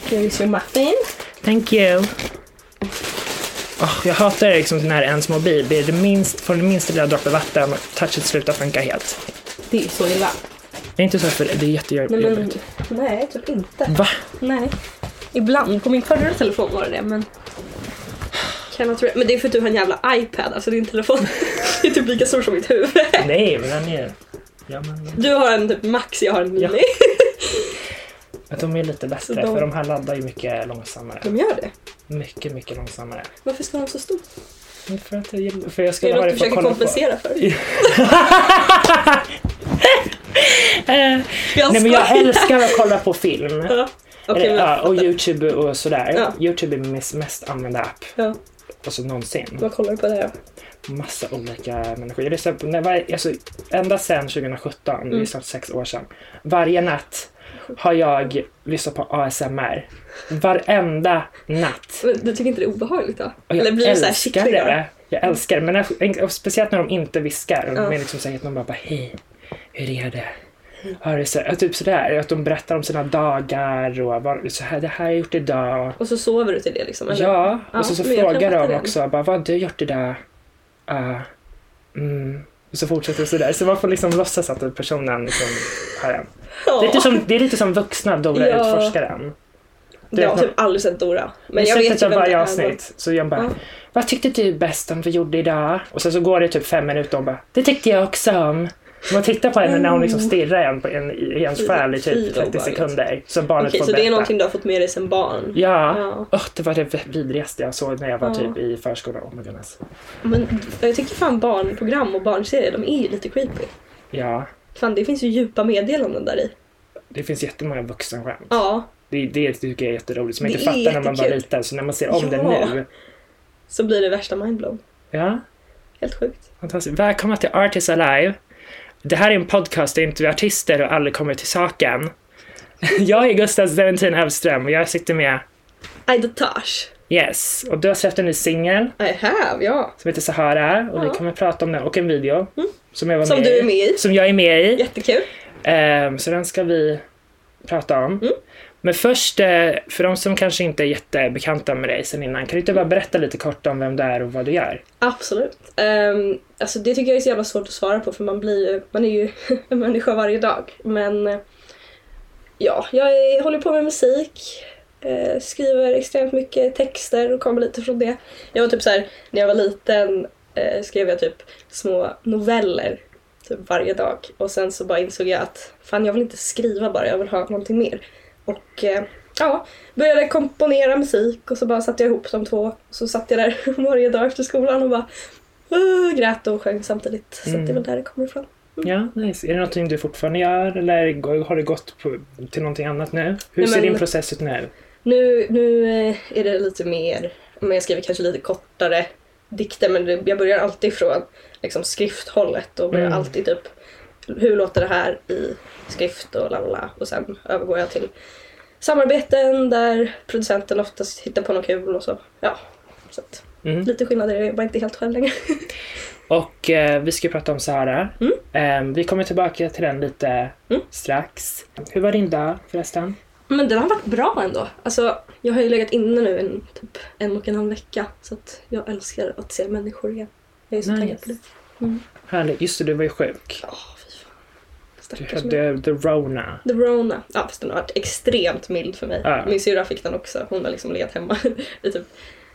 Here is your muffin. Thank you. Jag hatar liksom när ens mobil blir får det minsta lilla droppe vatten och touchet slutar funka helt. Det är så illa. Det är inte så för det är jättejobbigt. Nej, typ inte. Va? Nej. Ibland. På min förra telefon var det, men... Men det är för att du har en jävla iPad. Alltså din telefon det är typ lika stor som mitt huvud. Nej, men den är... Ja, men... Du har en typ Max, jag har en Mini. Ja. Att de är lite bättre, för de här laddar ju mycket långsammare. De gör det? Mycket, mycket långsammare. Varför ska de så stor? För jag skulle ha det för att kolla på. Är det något du försöker kompensera för? Nej, men jag älskar att kolla på film. Ja. Okay, och YouTube och sådär. Ja. YouTube är min mest använda app. Ja. Alltså någonsin. Vad kollar du på det då? Massa olika människor. Jag lyssnar på, ända sedan 2017, det är snart 6 år sedan. Varje natt har jag lyssnat på ASMR. Varenda natt. Men du tycker inte det är obehagligt då? Eller blir det så här jag älskar det. Men speciellt när de inte viskar. De är liksom säger att de bara hej, hur är det? Ja, det är så, typ sådär, att de berättar om sina dagar och så här, det här har jag gjort idag. Och så sover du till det liksom? Eller? Ja, och så frågar de också, bara, vad har du gjort idag? Och så fortsätter det sådär. Så man får liksom låtsas att personen liksom har en. Det är lite som vuxna Dora utforskaren. Jag har typ aldrig sett Dora. Men jag vet ju vem varje avsnitt. Så jag bara, vad tyckte du bäst om vi gjorde idag? Och sen så går det typ 5 minuter och bara, det tyckte jag också om. Man tittar på henne när hon liksom stirrar i ens själ i typ 30 sekunder. Så barnet får så det är någonting du har fått med dig sen barn? Ja. Det var det vidrigaste jag såg när jag var typ i förskolan. Oh my goodness. Men jag tycker fan barnprogram och barnserier, de är ju lite creepy. Ja. Fan, det finns ju djupa meddelanden där i. Det finns jättemånga vuxenskämt. Ja. Det tycker jag är jätteroligt. Som jag inte fattar när man var liten. Så när man ser om det nu. Så blir det värsta mindblown. Ja. Helt sjukt. Fantastiskt. Välkomna till Artists Alive. Det här är en podcast där inte vi artister och alla kommer till saken. Jag är Gustav Seventin Elfström och jag sitter med Aida Tash. Yes, och du har släppt en ny singel. I have, ja. Som heter Sahara och vi kommer prata om den och en video som du är med i. Som jag är med i. Jättekul. Så den ska vi prata om. Men först, för de som kanske inte är jättebekanta med dig sen innan, kan du inte bara berätta lite kort om vem du är och vad du gör? Absolut. Alltså det tycker jag är så jävla svårt att svara på, för man är ju en människa varje dag. Men ja, jag håller på med musik, skriver extremt mycket texter och kommer lite från det. Jag var typ så här, när jag var liten skrev jag typ små noveller typ varje dag. Och sen så bara insåg jag att fan, jag vill inte skriva bara, jag vill ha någonting mer. Och började komponera musik och så bara satte jag ihop de två. Och så satt jag där varje dag efter skolan och bara grät och sjöng samtidigt. Så det är väl där det kommer ifrån. Ja, nice. Är det någonting du fortfarande gör eller har du gått till någonting annat nu? Hur ser din process ut nu? Nu är det lite mer, men jag skriver kanske lite kortare dikter, men jag börjar alltid från liksom skrifthållet och börjar alltid typ, hur låter det här i skrift och lalala, och sen övergår jag till samarbeten där producenten oftast hittar på något kul och så. Ja, så att lite skillnader, jag jobbar inte helt själv längre. Och vi ska prata om Sahara. Vi kommer tillbaka till den lite strax. Hur var din dag förresten? Men den har varit bra ändå. Alltså, jag har ju legat inne nu typ 1,5 vecka. Så att jag älskar att se människor igen. Jag är så taggad på det. Härligt. Just det, du var ju sjuk. Fy fan. Du hade the Rona. The Rona. Ja, fast den har varit extremt mild för mig. Min syrra fick den också. Hon har liksom legat hemma i typ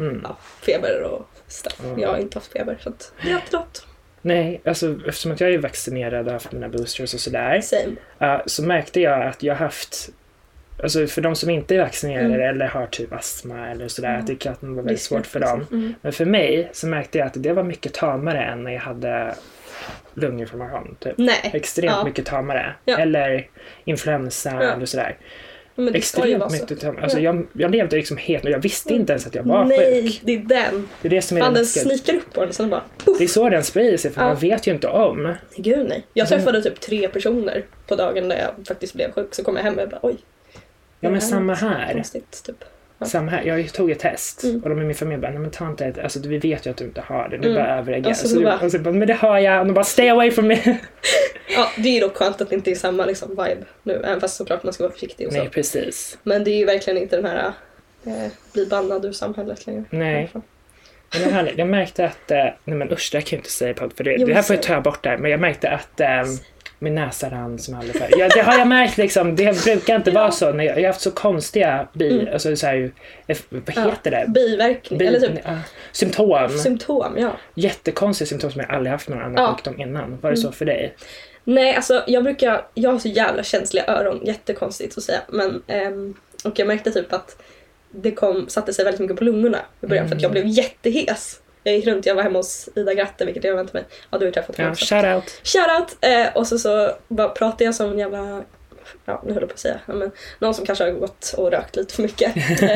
feber och stuff. Jag har inte haft feber, så att det är alltid något. Nej, alltså eftersom att jag är vaccinerad och haft mina boosters och sådär. Same. Så märkte jag att jag haft, alltså för de som inte är vaccinerade eller har typ astma eller sådär, att det var väldigt svårt för dem. Men för mig så märkte jag att det var mycket tamare än när jag hade lunginflammation. Typ. Nej. Extremt mycket tamare. Eller influensa eller sådär. Men det extremt mycket tamare. Alltså jag levde liksom helt och jag visste inte ens att jag var sjuk. Nej, det är den. Det är det som är den snikar upp på den sen bara. Det är så den sprider sig, för man vet ju inte om. Gud nej. Jag träffade typ 3 personer på dagen när jag faktiskt blev sjuk, så kom jag hem och bara oj. Ja, men samma här. Konstigt, typ. Samma här. Jag tog ett test och de i min familj bara, nej men ta inte ett, alltså vi vet ju att du inte har det, du bara överreagerar. Och så bara, men det har jag, och de bara, stay away from me. Ja, det är ju dock skönt att det inte är samma liksom, vibe nu, även fast såklart man ska vara försiktig och så. Nej, precis. Men det är ju verkligen inte den här bli bannad ur samhället längre. Nej. Men det här, jag märkte att, nej men usch, det kan jag inte säga på, för det här får jag ta bort där, men jag märkte att min näsa rann som aldrig förr. Ja, det har jag märkt liksom, det brukar inte vara så, när jag har haft så konstiga alltså så här, vad heter det? Biverkning, eller typ symptom, ja. Jättekonstiga symptom som jag aldrig haft någon annan sjukdom innan. Var det så för dig? Nej, alltså jag har så jävla känsliga öron, jättekonstigt att säga, men och jag märkte typ att det satte sig väldigt mycket på lungorna i början för att jag blev jättehes. Jag gick runt, jag var hemma hos Ida Gratte, vilket jag väntade mig. Ja, du har träffat honom. Ja, shoutout! Och så bara pratade jag som en jävla, ja, nu höll jag på att säga, men någon som kanske har gått och rökt lite för mycket.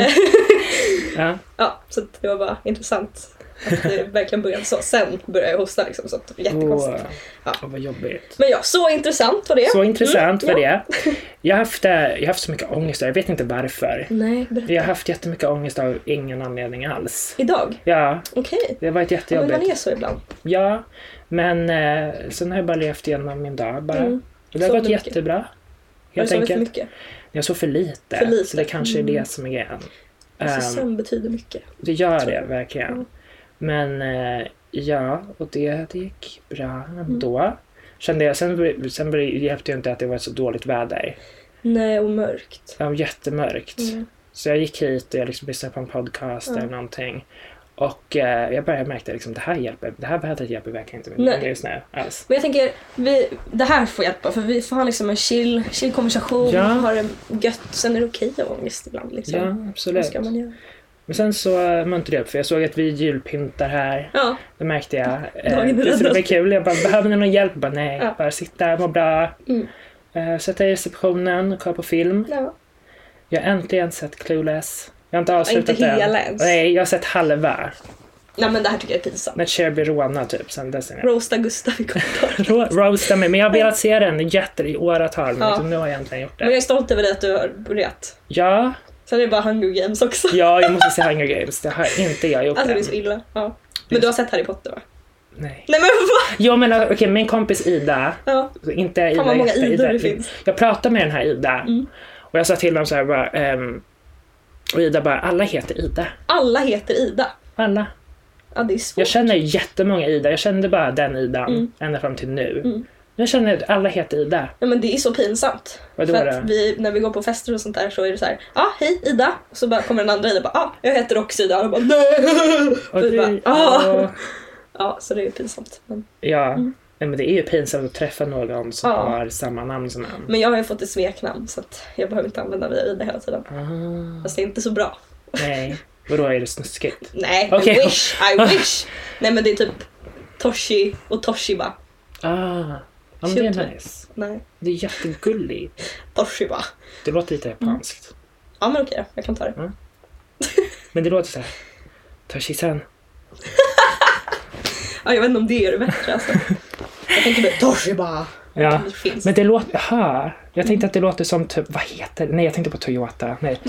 Ja, så det var bara intressant att det verkligen började så. Sen började jag hosta liksom, så att det var jättekonstigt. Vad jobbigt. Men ja, så intressant var det. Så intressant var det. Jag har haft så mycket ångest, jag vet inte varför. Nej, berätta. Jag har haft jättemycket ångest av ingen anledning alls. Idag? Ja. Okej. Det har varit jättejobbigt. Men man är så ibland. Ja, men sen har jag bara levt igenom min dag bara. Och det har gått jättebra. Helt enkelt. För mycket? Jag sov för lite. Så det kanske är det som är grejen. Alltså sen betyder mycket. Det gör det, verkligen. Men ja, och det gick bra ändå. Kände jag, sen hjälpte jag inte att det var så dåligt väder. Nej, och mörkt. Ja, jättemörkt. Så jag gick hit och jag liksom lyssnade på en podcast eller någonting. Och jag började märka liksom, det här vädret hjälper verkligen inte mig just nu alls. Men jag tänker, det här får hjälpa, för vi får ha liksom en chill konversation, ha det gött, sen är det okej att ha ångest ibland liksom. Ja, absolut. Vad ska man göra? Men sen så muntrade jag upp, för jag såg att vi julpyntar här. Ja. Det märkte jag. Det var kul. Jag bara, behöver ni någon hjälp? Bara, nej, bara sitta, må bra. Sätta i receptionen och kolla på film. Ja. Jag har äntligen sett Clueless. Jag har inte avslutat inte hela ens. Nej, jag har sett halva. Nej, men det här tycker jag är pinsamt. När Cher blir rånad typ. Sen dess Roasta Gustav i kommentarer. Roasta mig, men jag har velat se den i åratal. Men nu har jag äntligen gjort det. Men jag är stolt över det att du har börjat. Ja. Sen är det bara Hunger Games också. Ja, jag måste se Hunger Games. Det har inte jag gjort. Alltså det är så illa. Ja. Men du har sett Harry Potter, va? Nej. Nej, men vad? Jo, men okej, min kompis Ida. Ja. Inte Ida. Fan, många Ida det finns. Jag pratade med den här Ida. Och jag sa till dem så här bara, och Ida bara, alla heter Ida. Alla heter Ida? Alla. Ja, det är svårt. Jag känner jättemånga Ida. Jag kände bara den Idan ända fram till nu. Jag känner att alla heter Ida. Ja, men det är så pinsamt. Vadå för att när vi går på fester och sånt där så är det så här, hej Ida. Och så bara kommer den andra Ida och bara, jag heter också Ida. Och bara, nej. Okay. Ja, så det är pinsamt. Men, Nej, men det är ju pinsamt att träffa någon som har samma namn som en. Men jag har ju fått ett smeknamn så att jag behöver inte använda mig Ida hela tiden. Fast det är inte så bra. Nej, vadå, är det snuskigt? Nej, okay. I wish. Nej, men det är typ Toshi och Toshiba. Ja, men det är nice. Nej. Det är jättegulligt. Toshiba. Det låter lite japanskt. Ja, men okej, jag kan ta det. Men det låter så här. Toshi-san. Ja, jag vet inte om det är det bättre alltså. Jag tänker bara Toshiba. Ja, men det låter... jag tänkte att det låter som typ... Vad heter det? Nej, jag tänkte på Toyota. Nej.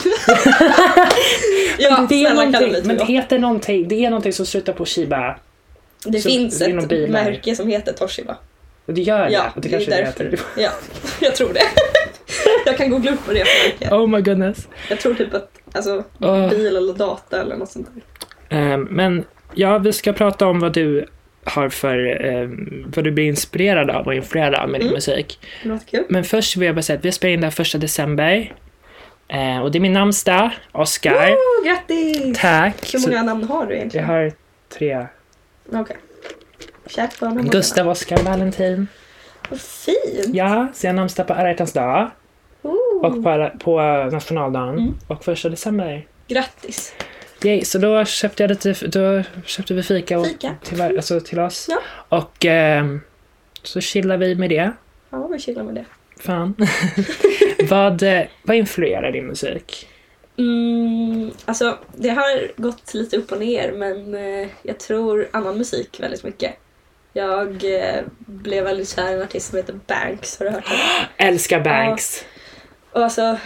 Ja, det är någonting, men det heter någonting. Det är någonting som slutar på Shiba. Det finns ett märke som heter Toshiba. Och det gör det? Ja, och det är därför. Ja, jag tror det. Jag kan googla upp på det märket. Oh my goodness. Jag tror typ att alltså, bil eller data eller något sånt där. Men ja, vi ska prata om vad du har för vad du blir inspirerad av och influerad av med din musik. Kul. Men först vill jag bara säga att vi spelar in där 1 december. Och det är min namnsdag, Oscar. Grattis! Tack! Hur många namn har du egentligen? Jag har 3. Okej. Kärt barn. Gustav, Oscar, Valentin. Vad fint! Ja, så jag namnsdag på alla hjärtans dag. Och på nationaldagen. Och 1 december. Grattis! Yay, så då köpte vi fika till oss. Ja. Och så chillar vi med det. Ja, vi chillar med det. Fan. Vad influerar din musik? Alltså, det har gått lite upp och ner, men jag tror annan musik väldigt mycket. Jag blev väldigt kär i en artist som heter Banks, har du hört det? Älskar Banks. Och alltså,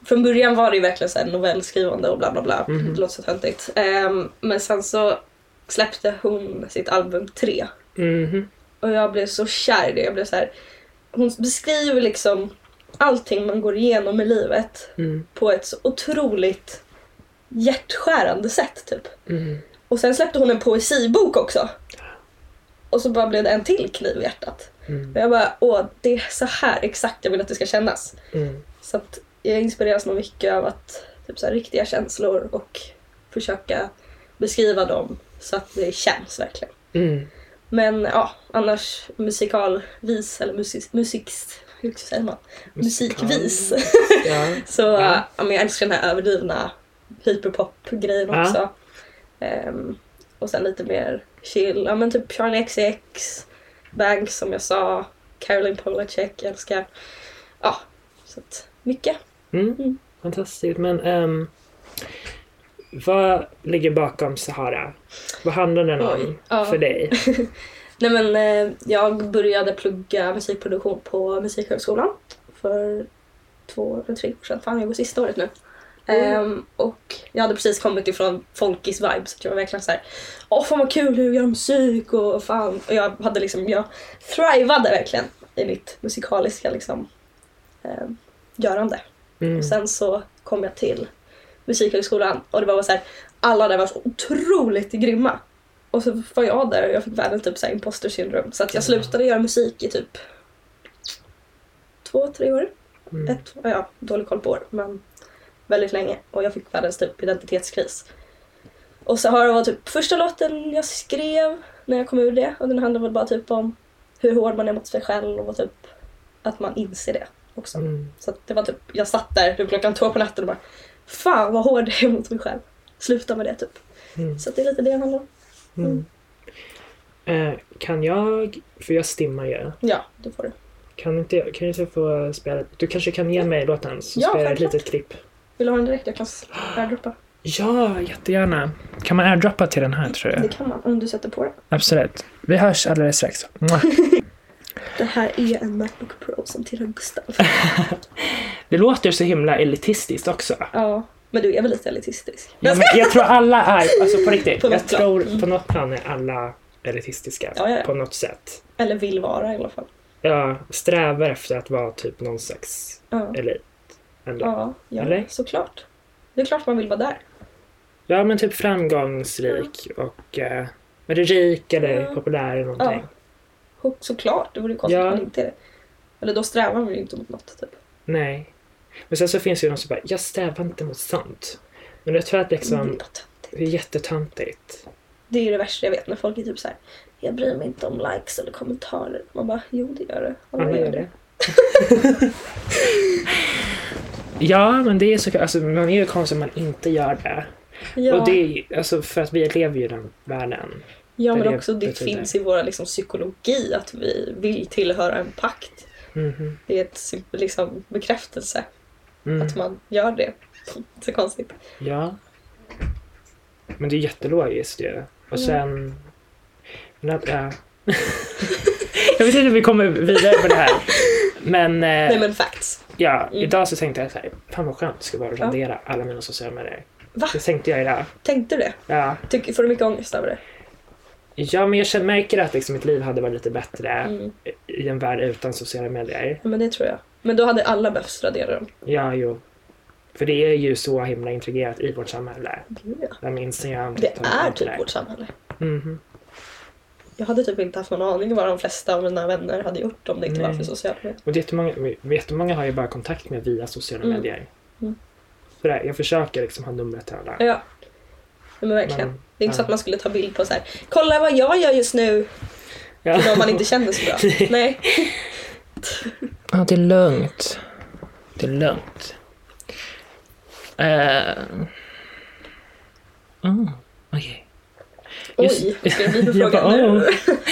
från början var det ju verkligen så här novellskrivande och bla bla bla. Det låter så töntigt. Men sen så släppte hon sitt album 3. Och jag blev så kär i det. Jag blev så här, hon beskriver liksom allting man går igenom i livet på ett så otroligt hjärtskärande sätt typ. Och sen släppte hon en poesibok också. Och så bara blev det en till kniv i hjärtat. Och jag bara, det är så här exakt jag vill att det ska kännas. Så att jag inspireras nog mycket av att typ så här, riktiga känslor och försöka beskriva dem så att det känns verkligen. Men ja, annars musikalvis eller hur säger man? Musikvis. Så jag älskar den här överdrivna hyperpop-grejen också. Och sen lite mer chill. Ja, men typ Charlie XX, Banks som jag sa, Caroline Polachek, jag älskar. Ja, så att mycket. Fantastiskt. Men vad ligger bakom Sahara? Vad handlar den om för dig? Nej men jag började plugga musikproduktion på Musikhögskolan för 2 eller 3 år sedan. Fan, jag går sista året nu. Och jag hade precis kommit ifrån folkis vibe, så jag var verkligen så här, fan vad kul hur jag gör musik och fan. Och jag hade liksom, jag thrivade verkligen i mitt musikaliska liksom görande. Och sen så kom jag till Musikhögskolan och det var så här, alla där var så otroligt grymma. Och så var jag där och jag fick världens typ så här imposter syndrom. Så att jag slutade göra musik i typ 2-3 år. Dålig koll på år, men väldigt länge. Och jag fick världens typ identitetskris. Och så har det varit typ första låten jag skrev när jag kom ur det. Och den handlade väl bara typ om hur hård man är mot sig själv och typ att man inser det också. Så att det var typ, jag satt där typ klockan 2 på natten och bara, fan vad hård jag är mot mig själv. Sluta med det typ. Så att det är lite det jag handlar om. Kan jag, för jag stimmar ju. Ja, det får du. Kan inte få spela, du kanske kan ge mig låten så spelar jag ett litet klipp. Vill du ha den direkt? Jag kan airdroppa. Ja, jättegärna. Kan man airdroppa till den här tror jag? Det kan man, om du sätter på den. Absolut. Vi hörs alldeles strax. Det här är en MacBook Pro som tillhör Gustav. Det låter så himla elitistiskt också. Ja, men du är väl lite elitistisk. Ja, men jag tror alla är, alltså på riktigt. På jag tror på något plan är alla elitistiska på något sätt. Eller vill vara i alla fall. Ja, strävar efter att vara typ någon slags elit. Ja, eller? Såklart. Det är klart man vill vara där. Ja, men typ framgångsrik och är det rik eller populär eller någonting. Ja, såklart. Det vore ju konstigt om man inte är det. Eller då strävar man ju inte mot något typ. Nej. Men sen så finns det ju någon som bara, jag strävar inte mot sånt. Men jag tror att liksom, det är jättetöntigt. Det är ju det värsta jag vet när folk är typ så här, jag bryr mig inte om likes eller kommentarer. Man bara, jo det gör det. Alla gör det. Ja, men det är så, alltså, man är ju konstigt om man inte gör det. Ja. Och det är alltså för att vi lever ju i den världen. Ja, men också det finns i våra liksom, psykologi att vi vill tillhöra en pakt. Det är ett liksom, bekräftelse att man gör det. Så konstigt. Ja. Men det är jättelogiskt ju. Och sen... Jag vet inte om vi kommer vidare på det här. Men... Nej, men facts. Ja, idag så tänkte jag så här, fan vad skönt, ska bara radera alla mina sociala medier. Va? Det tänkte jag idag. Tänkte du det? Ja. Får du mycket ångest över det? Ja, men jag märker att liksom, mitt liv hade varit lite bättre i en värld utan sociala medier. Ja, men det tror jag. Men då hade alla behövt radera dem. Ja, jo. För det är ju så himla integrerat i vårt samhälle. Ja. Det är typ vårt samhälle. Jag hade typ inte haft någon aning vad de flesta av mina vänner hade gjort om det inte var för sociala medier. Och jättemånga har ju bara kontakt med via sociala medier. Så där, jag försöker liksom ha numret till alla. Ja, men verkligen. Det är inte så att man skulle ta bild på så här, kolla vad jag gör just nu. Ja. Om man inte känner så bra. Nej. Ja, det är lugnt. Det är lugnt. Okej. Oj, vad ska det bli för fråga nu?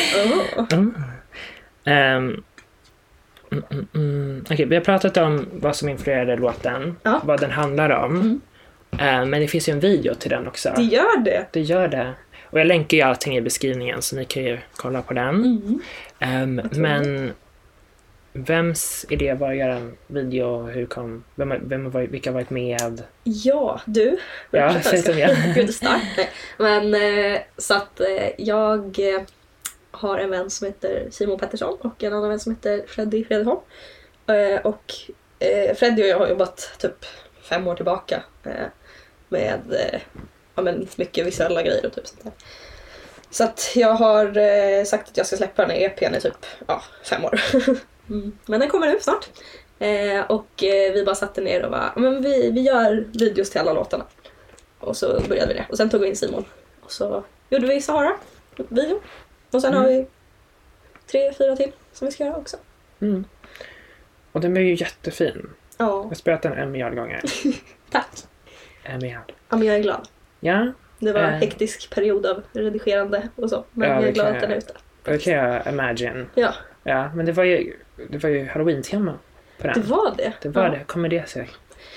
Okej, vi har pratat om vad som influerade låten, vad den handlar om. Men det finns ju en video till den också. Det gör det. Det gör det. Och jag länkar ju allting i beskrivningen så ni kan ju kolla på den. Men Vems idé var att göra en video? Vilka har varit med? Ja, du. Ja, förutom jag. Gud, starkt. Men så att jag har en vän som heter Simon Pettersson och en annan vän som heter Freddy Fredholm. Och Freddy och jag har jobbat typ 5 år tillbaka med mycket visuella grejer och typ sånt där. Så att jag har sagt att jag ska släppa den här EP:n i typ 5 år. Men den kommer nu snart. Och vi bara satte ner och bara, men vi gör videos till alla låtarna. Och så började vi det. Och sen tog vi in Simon. Och så gjorde vi Sahara-video. Och sen har vi 3-4 till som vi ska göra också. Och den är ju jättefin. Ja. Jag har spelat den 1 miljard gånger. Tack. 1 miljard. Ja, men jag är glad. Ja. Det var en hektisk period av redigerande och så. Men jag är glad att den är ute. Det kan jag imagine. Ja. Ja, men det var ju Halloween-tema på den. Det var det. Det var det. Kommer det sig?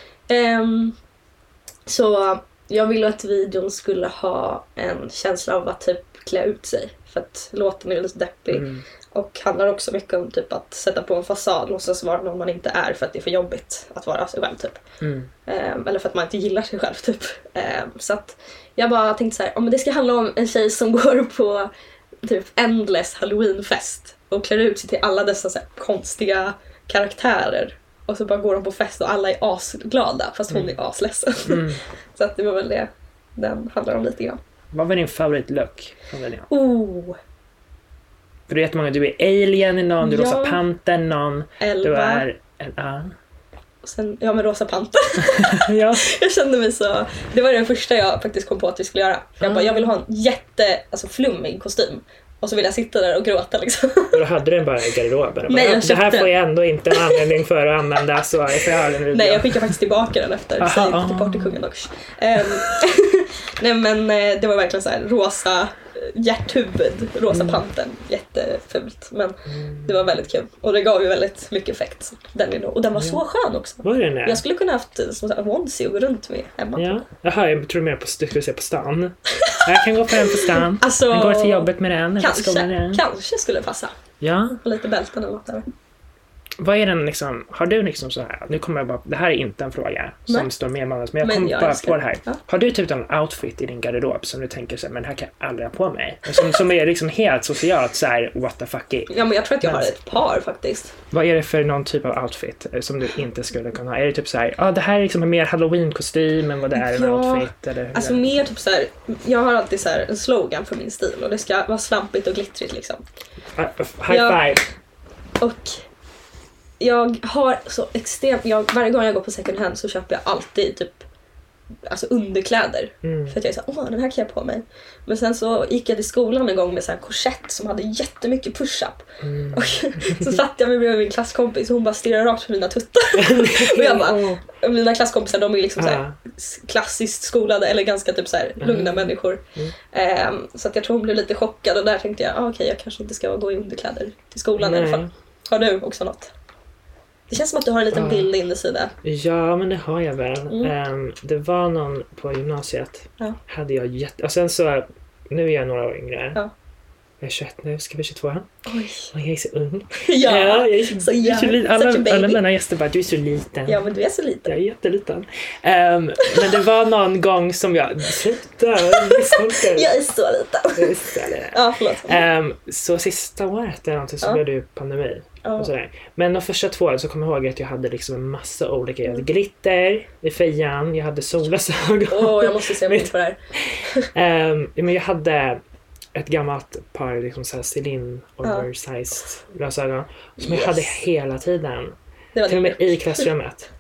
Så jag ville att videon skulle ha en känsla av att typ klä ut sig. För att låten är lite deppig. Och handlar också mycket om typ att sätta på en fasad. Låtsas vara någon man inte är för att det är för jobbigt att vara sig själv typ. Eller för att man inte gillar sig själv typ. Så att jag bara tänkte så här, men det ska handla om en tjej som går på typ endless Halloweenfest. Och klär ut sig till alla dessa så här konstiga karaktärer. Och så bara går de på fest och alla är asglada fast hon är asledsen. Så att det var väl det den handlar om lite grann. Vad var din favoritlook från den? För du vet många, du är alien i någon, du är Rosa Panther någon, du är och sen, men Rosa Panther. Ja. Jag kände mig så, det var den första jag faktiskt kom på att vi skulle göra. Jag vill ha en flummig kostym. Och så vill jag sitta där och gråta liksom. Och då hade den bara i garderoben. Nej, det här får jag ändå inte en anledning för att använda, så jag får göra den. Nej, jag skickade faktiskt tillbaka den efter. Så jag gick till partykungen också. Nej, men det var verkligen så här rosa hjärthuvud, Rosa Pantern. Jättefult. Men det var väldigt kul. Och det gav ju väldigt mycket effekt. Och den var så skön också. Var den det? Jag skulle kunna haft en onesie och gå runt med hemma. Ja. Jaha, jag tror mer på att se på stan. Jag kan gå på den på stan. Alltså, jag går till jobbet med den. Kanske skulle passa. Ja. Och lite bälten eller något där. Vad är den liksom, har du liksom så här, nu kommer jag bara, det här är inte en fråga som står med manus, men jag kommer bara på det här. Ja. Har du typ en outfit i din garderob som du tänker så här, men det här kan jag aldrig ha på mig? Som är liksom helt socialt så här, what the fuck it? Ja, men jag tror att jag har ett par faktiskt. Vad är det för någon typ av outfit som du inte skulle kunna ha? Är det typ så här, det här är liksom en mer Halloween-kostym än vad det är en outfit? Eller alltså mer typ så här, jag har alltid så här en slogan för min stil och det ska vara slampigt och glittrigt liksom. High five! Och jag har så extremt, varje gång jag går på second hand så köper jag alltid typ underkläder. För att jag är så den här kan jag på mig. Men sen så gick jag till skolan en gång med så här korsett som hade jättemycket push-up. Och så satt jag med min klasskompis och hon bara stirrade rakt på mina tuttar. Och jag bara, mina klasskompisar de är liksom så här klassiskt skolade eller ganska typ så här lugna människor. Så att jag tror hon blev lite chockad och där tänkte jag, okej, jag kanske inte ska gå i underkläder till skolan i alla fall. Har du också något? Det känns som att du har en liten bild inne i sidan. Ja, men det har jag väl. Det var någon på gymnasiet. Hade jag och sen så, nu är jag några år yngre. Jag är 21 nu, ska vi 22 här. Oj, jag är så ung. Ja, jag är så liten. Alla mina gäster bara, du är så liten. Ja, men du är så liten. Jag är jätteliten. Men det var någon gång som jag... Sluta, jag är så liten. Ja, förlåt. Så sista året eller någonting så blev det ju pandemi. Och sådär. Men de första 2 åren så kommer jag ihåg att jag hade liksom en massa olika. Jag hade glitter i fejan, jag hade solglasögon. Jag måste se på det här. Men jag hade ett gammalt par liksom så här Celine oversized glasögon som jag hade hela tiden. Till och med i klassrummet.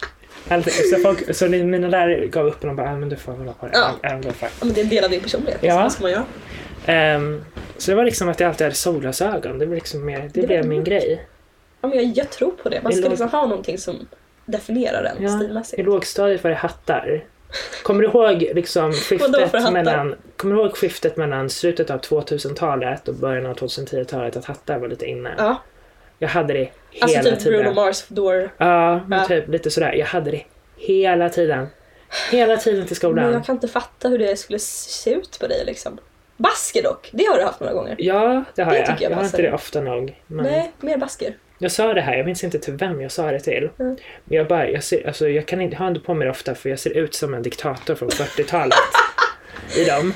Så mina lärare gav upp och de bara, men du får väl ha på det. Ja, men det är en del av din personlighet. Ja. Vad ska man göra? Så det var liksom att jag alltid hade solglasögon. Det blev liksom mer, det blev min grej. Ja, men jag tror på det. Man ska liksom ha någonting som definierar den stilmässigt. I lågstadiet var det hattar. Kommer du ihåg liksom skiftet mellan slutet av 2000-talet och början av 2010-talet att hattar var lite inne? Ja. Jag hade det hela typ tiden. Bruno Mars door. Ja, typ lite sådär. Jag hade det hela tiden. Hela tiden till skolan. Men jag kan inte fatta hur det skulle se ut på dig liksom. Basker dock, det har du haft några gånger. Ja, det har jag. Jag har inte det ofta nog. Men... Nej, mer basker. Jag sa det här, jag minns inte till vem jag sa det till. Men jag kan inte ha det på mig ofta för jag ser ut som en diktator från 40-talet i dem.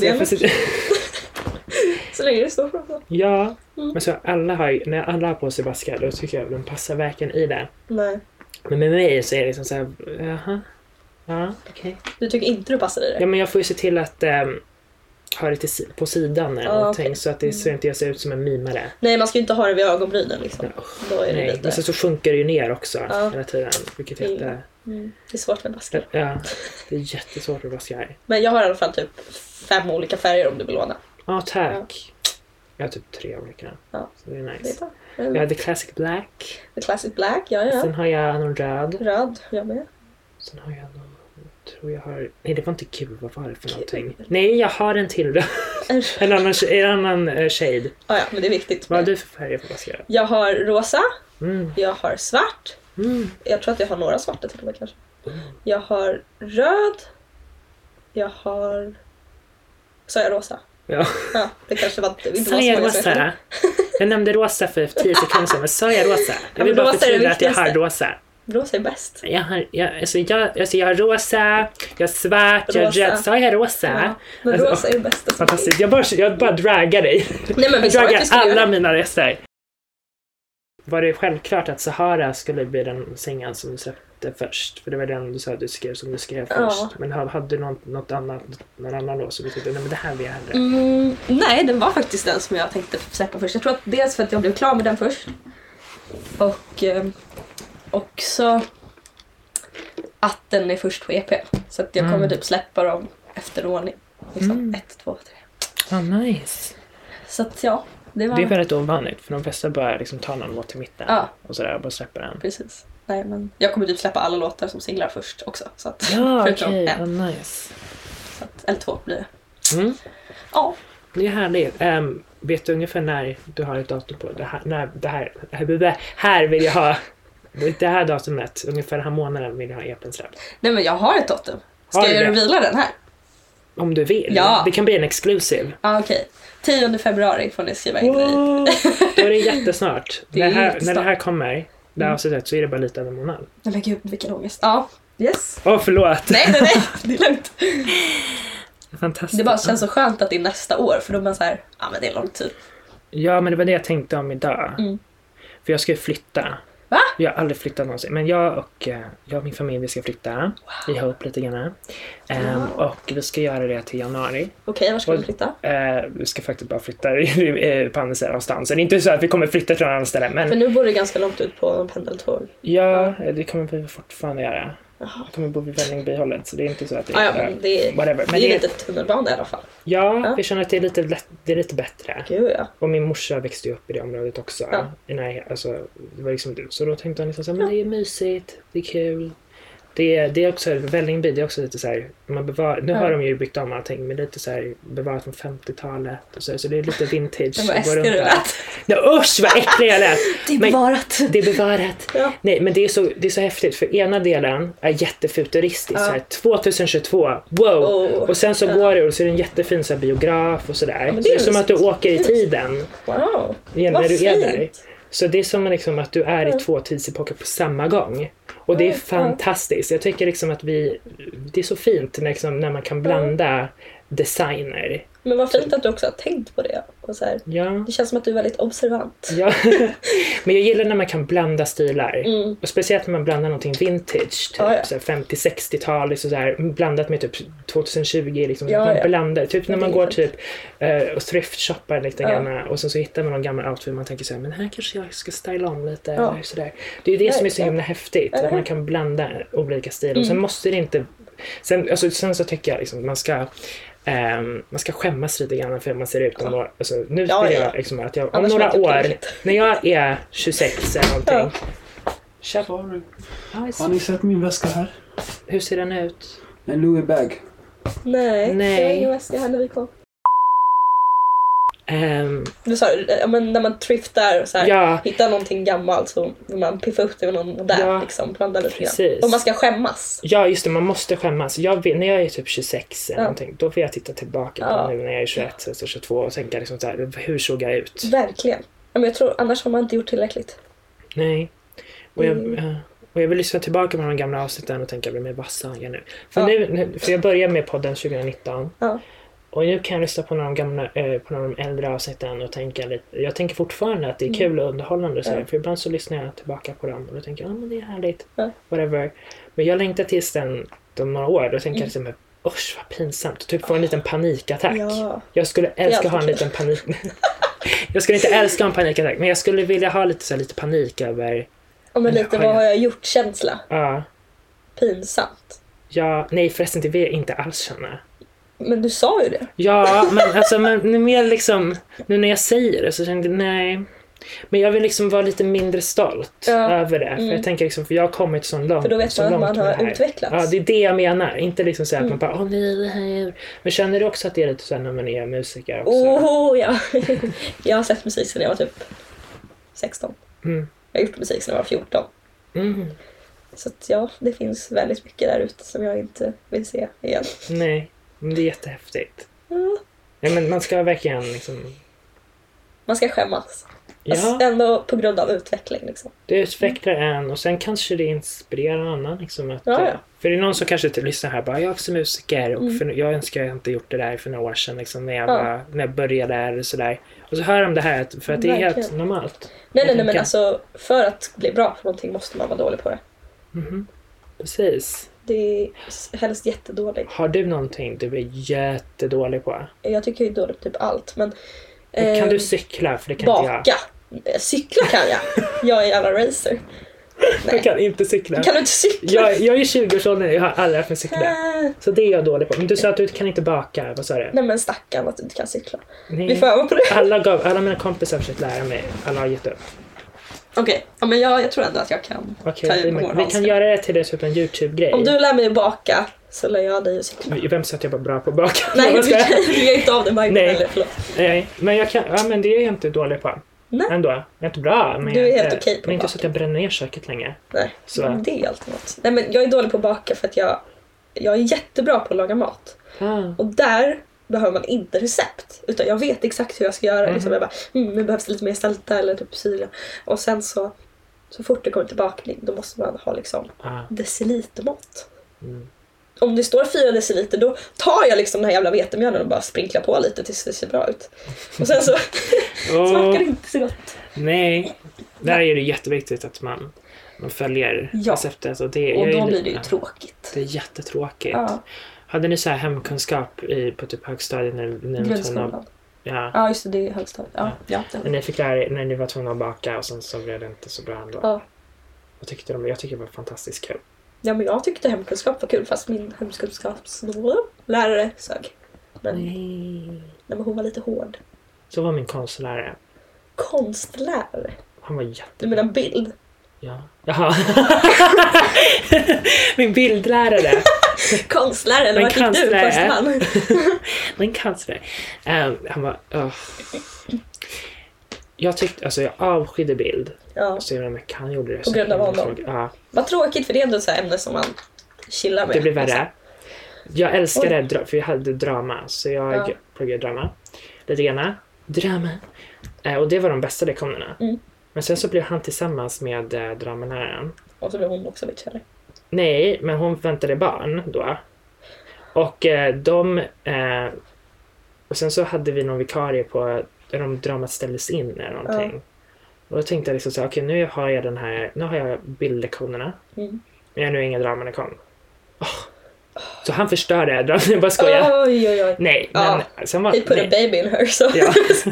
Så länge det står framför. Ja, men så när alla har på sig baskar, då tycker jag de passar verkligen i det. Nej. Men med mig så är det liksom så här, jaha, ja, okej. Du tycker inte du passar i det? Ja, men jag får ju se till att ha det på sidan eller någonting, så att det så inte jag ser ut som en mimare. Nej, man ska ju inte ha det vid ögonbrynen liksom. Ja. Då är det lite... Men så sjunker det ju ner också hela tiden, vilket heter... Det är svårt med baskar. Ja, det är jättesvårt med baskar. Men jag har i alla fall typ 5 olika färger om du vill låna. Ja, tack. Jag har typ 3 olika. Ja. Så det är nice. Det är jag har The Classic Black. The Classic Black, ja. Sen har jag någon röd. Röd, jag med. Sen har jag någon... tror jag har... Nej, det var inte kul. Vad var det för någonting? Nej, jag har en till röd. en annan shade. Ja, men det är viktigt. Vad har du för färger på baskar? Jag har rosa. Jag har svart. Jag tror att jag har några svarta till och med kanske. Jag har röd. Jag har... Så jag rosa. Ja, det kanske var inte sa jag rosa? Jag nämnde rosa för 10 sekunder sedan, men sa jag rosa? Jag vill bara förtydliga att jag har rosa. Rosa är bäst. Jag har rosa, jag har svart, jag har röd. Sa jag rosa? Ja, men rosa är det bästa. Fantastiskt. Jag bara draggar dig. Nej, men jag draggar alla mina rester. Var det självklart att Sahara skulle bli den singeln som du släppte först? För det var den du sa att du skrev som du skrev först. Men hade du någon annan då så du tyckte, nej men det här vill jag hellre? Nej, den var faktiskt den som jag tänkte släppa först. Jag tror att dels för att jag blev klar med den först. Och också att den är först på EP. Så att jag kommer typ släppa dem efter ordning. Liksom 1, 2, 3. Nice. Så att ja. Det är väldigt ovanligt, för de flesta börjar liksom ta någon låt till mitten och sådär och bara släppa den. Precis. Nej, men jag kommer typ släppa alla låtar som singlar först också. Så att, okej. Nice. Så att, eller 2 blir det. Ja. Det är härligt. Vet du ungefär när du har ett datum på det här vill jag ha det här datumet, ungefär den här månaden vill jag ha EP:n släppt? Nej, men jag har ett datum. Ska jag reveala den här? Om du vill. Ja. Det kan bli en exclusive. Ja, okej. 10 februari får ni skriva in Då är det jättesnart. När det här kommer, det här avsnittet, så är det bara lite av en månad. Nej men gud, vilken ångest. Ja, yes. Förlåt. Nej, det är lugnt. Fantastiskt. Det bara känns så skönt att det är nästa år, för då är man så här, men det är lång tid. Ja, men det var det jag tänkte om idag. För jag ska ju flytta. Va? Jag har aldrig flyttat någonsin. Men jag och min familj, vi ska flytta ihop lite grann. Och vi ska göra det till januari. Okej, var ska vi flytta? Vi ska faktiskt bara flytta på andra ställen någonstans. Det är inte så att vi kommer flytta från andra ställen. Men... För nu bor det ganska långt ut på en pendeltåg. Ja, det kommer vi fortfarande göra. Jag kommer bo vid Vällingbyhållet, så det är inte så att det är men det är, whatever. Men det är lite tunnelbana i alla fall. Ja, jag känner att det är lite bättre. Gud, ja. Och min morsa växte upp i det området också. Alltså, det var liksom, så då tänkte han liksom så här, men det är mysigt, det är kul. Det är också Vällingby, det är också lite så här, nu har de ju byggt om allting, men lite så här bevarat från 50-talet och så det är lite vintage. Vad äcklig du lät. Usch, vad äcklig jag lät. Det är bevarat. Det är bevarat. Ja. Nej, men det är så häftigt, för ena delen är jättefuturistisk, så här 2022. Wow. Och sen så går det och så är det en jättefin så här biograf och sådär. Så det är som att du åker i tiden. Wow. När du är där. Så det är som liksom att du är i 2 tidsepoker på samma gång. Och det är fantastiskt. Jag tycker liksom att det är så fint när man kan blanda designer. Men vad fint att du också har tänkt på det. Och så här, det känns som att du är väldigt observant. Ja, men jag gillar när man kan blanda stilar. Och speciellt när man blandar någonting vintage. Typ så 50-60-tal så där, blandat med typ 2020. Liksom, man blandar. Typ när man går typ och thrift-shoppar lite grann. Och så hittar man någon gammal outfit och man tänker så här, men här kanske jag ska styla om lite. Eller så där. Det är ju det som är så himla häftigt. Att man kan blanda olika stilar. Och sen måste det inte... Sen så tycker jag liksom, man ska skämmas lite grann för hur man ser ut om några, alltså, nu vill jag liksom att jag om några år när jag är 26 eller någonting. Har ni sett min väska här? Hur ser den ut? En Louis bag. Nej. Det är ingen väska här när vi kom. Du sa, men när man thriftar så här, hittar någonting gammalt så vill man piffa upp det med någon modern liksom, blanda lite grann. Och man ska skämmas. Ja, just det, man måste skämmas. När jag är typ 26 eller någonting, då får jag titta tillbaka på nu när jag är 21 eller 22 och tänka liksom så här, hur såg jag ut? Verkligen. Men jag tror annars har man inte gjort tillräckligt. Nej. Och jag vill lyssna tillbaka på de gamla avsnitten och tänka, bli mer vassa nu. För jag började med podden 2019. Ja. Och nu kan jag lyssna på några på de äldre avsnitten och tänka lite. Jag tänker fortfarande att det är kul och underhållande. Så för ibland så lyssnar jag tillbaka på dem och då tänker jag, men det är härligt. Whatever. Men jag längtar tills de några år. Då tänker jag liksom, usch vad pinsamt. Typ få en liten panikattack. Ja. Jag skulle älska ha en liten panik. Jag skulle inte älska en panikattack, men jag skulle vilja ha lite panik över. Men lite, vad har jag gjort känsla? Ja. Pinsamt. Ja, nej förresten, det vill jag inte alls känna. Men du sa ju det. Ja, men alltså men mer liksom, nu när jag säger det så känner jag, nej. Men jag vill liksom vara lite mindre stolt över det. För jag tänker liksom, för jag har kommit så långt. För då vet man att man har utvecklats. Ja, det är det jag menar. Inte liksom så att man bara, nej det här. Men känner du också att det är lite så när man är musiker också? Ja. Jag har sett musik sedan jag var typ 16. Jag har gjort musik sedan jag var 14. Så att ja, det finns väldigt mycket där ute som jag inte vill se igen. Nej, men det är jättehäftigt. Nej, men man ska verkligen liksom... Man ska skämmas. Alltså, ändå på grund av utveckling liksom. Det utvecklar en och sen kanske det inspirerar en annan liksom att, för det är någon som kanske inte lyssnar här bara, jag är också musiker och för, jag önskar jag inte gjort det där för några år sedan liksom, när jag började där och sådär. Och så hör de det här för att det är helt normalt. Nej, men alltså för att bli bra på någonting måste man vara dålig på det. Precis. Det är helst jättedåligt. Har du någonting du är jättedålig på? Jag tycker jag är dålig på typ allt, men kan du cykla? För det kan inte jag. Baka. Cykla kan jag. Jag är en jävla racer. Nej. Jag kan inte cykla. Kan du inte cykla? Jag är 20-årsåldern, jag har aldrig lärt mig cykla. Så det är jag dålig på. Men du sa att du kan inte baka, vad sa du? Nej men stackarn att du inte kan cykla. Nej. Vi får öva på det. Alla mina kompisar har försökt lära mig. Alla har gett upp. Okej, men jag tror ändå att jag kan. Vi kan göra det till typ en YouTube-grej. Om du lär mig att baka så lär jag dig att cykla. Vem sa att jag var bra på att baka? Nej, du är inte av det Mark. Nej, men jag kan, men det är jag inte dålig på. Nej. Ändå. Jag är inte bra, men du är jag helt okej på men inte så att jag bränner ner köket länge. Nej, så. Det är alltid något. Nej, men jag är dålig på att baka för att jag är jättebra på att laga mat. Och där behöver man inte recept, utan jag vet exakt hur jag ska göra. Liksom jag bara, nu behövs det lite mer sälta eller typ syra. Och sen så fort det kommer till bakning, då måste man ha liksom decilitermått. Om det står 4 deciliter, då tar jag liksom den här jävla vetemjölen och bara sprinklar på lite tills det ser bra ut. Och sen så smakar det inte så gott. Nej, där är det jätteviktigt att man följer receptet. Och då blir det ju tråkigt. Det är jättetråkigt. Ja. Hade ni så här hemkunskap på typ högstadiet när grundskolan? Ja, just det är högstadiet. Ja. När ni fick lära när ni var tvungna att baka och sen så blev det inte så bra ändå. Ja. Vad tyckte de? Jag tycker det var fantastiskt kul. Ja, men jag tyckte hemkunskap var kul fast min hemkunskapslärare sög. Men hon var lite hård. Så var min konstlärare. Konstlärare? Han var jättebra. Du menar bild? Ja. Jaha. Min bildlärare. Konstlärare, eller vad fick du först man? Min konstlärare. Han var... Jag tyckte, alltså jag avskydde bild. Ja. Så jag mycket han gjorde det. På grund av honom. Ja. Vad tråkigt, för det är ändå så här ämne som man chillar med. Det blir värre. Jag älskade för jag hade drama. Så jag pluggade drama. Lite grann. Drama. Och det var de bästa lektionerna. Men sen så blev han tillsammans med dramaläraren. Och så blev hon också lite kärlek. Nej, men hon väntade barn då. Och och sen så hade vi någon vikarie på där de dramat ställdes in eller någonting. Och då tänkte jag liksom så okej, nu har jag bildlektionerna. Men jag har nu ingen dramalektion. Så han förstörde draman, jag bara skojar. Oj. Nej, men sen var he put a baby in her, så. Ja.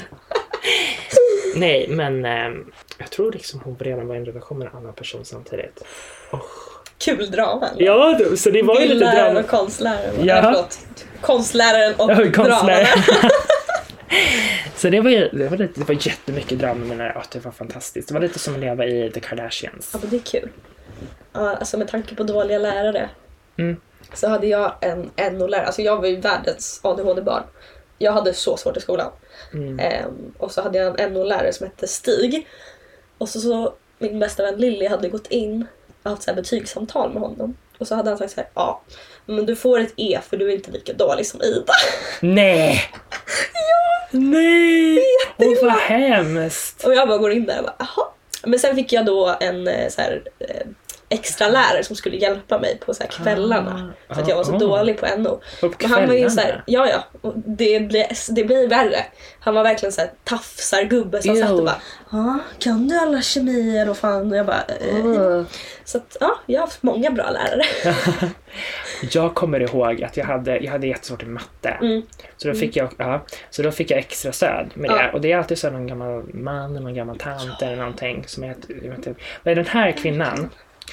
Nej, men jag tror liksom hon redan var i en relation med en annan person samtidigt. Kul drama. Eller? Ja, så det var ju lite drama. Och konstläraren. Ja. Förlåt. Konstläraren och drama. Så det var jättemycket drama, men det var fantastiskt. Det var lite som att leva i The Kardashians. Ja, men det är kul. Alltså med tanke på dåliga lärare. Så hade jag en NO-lärare. Alltså jag var ju världens ADHD-barn. Jag hade så svårt i skolan. Och så hade jag en NO-lärare som hette Stig. Och så min bästa vän Lilly hade gått in och haft så här betygssamtal med honom. Och så hade han sagt så här, men du får ett E för du är inte lika dålig som Ida. Nej! Ja! Nej! Och vad hemskt! Och jag bara går in där och bara, Men sen fick jag då en så här, extra lärare som skulle hjälpa mig på så här kvällarna. För att jag var så dålig på NO. Men han var ju så här, ja. Och det blir värre. Han var verkligen så här tafsargubbe som satt och bara, kan du alla kemier och fan? Och jag bara, Så att, jag har haft många bra lärare. Jag kommer ihåg att jag hade jättesvårt i matte. Så då fick jag extra stöd med det. Och det är alltid så någon gammal man, någon gammal tant eller någonting som men den här kvinnan,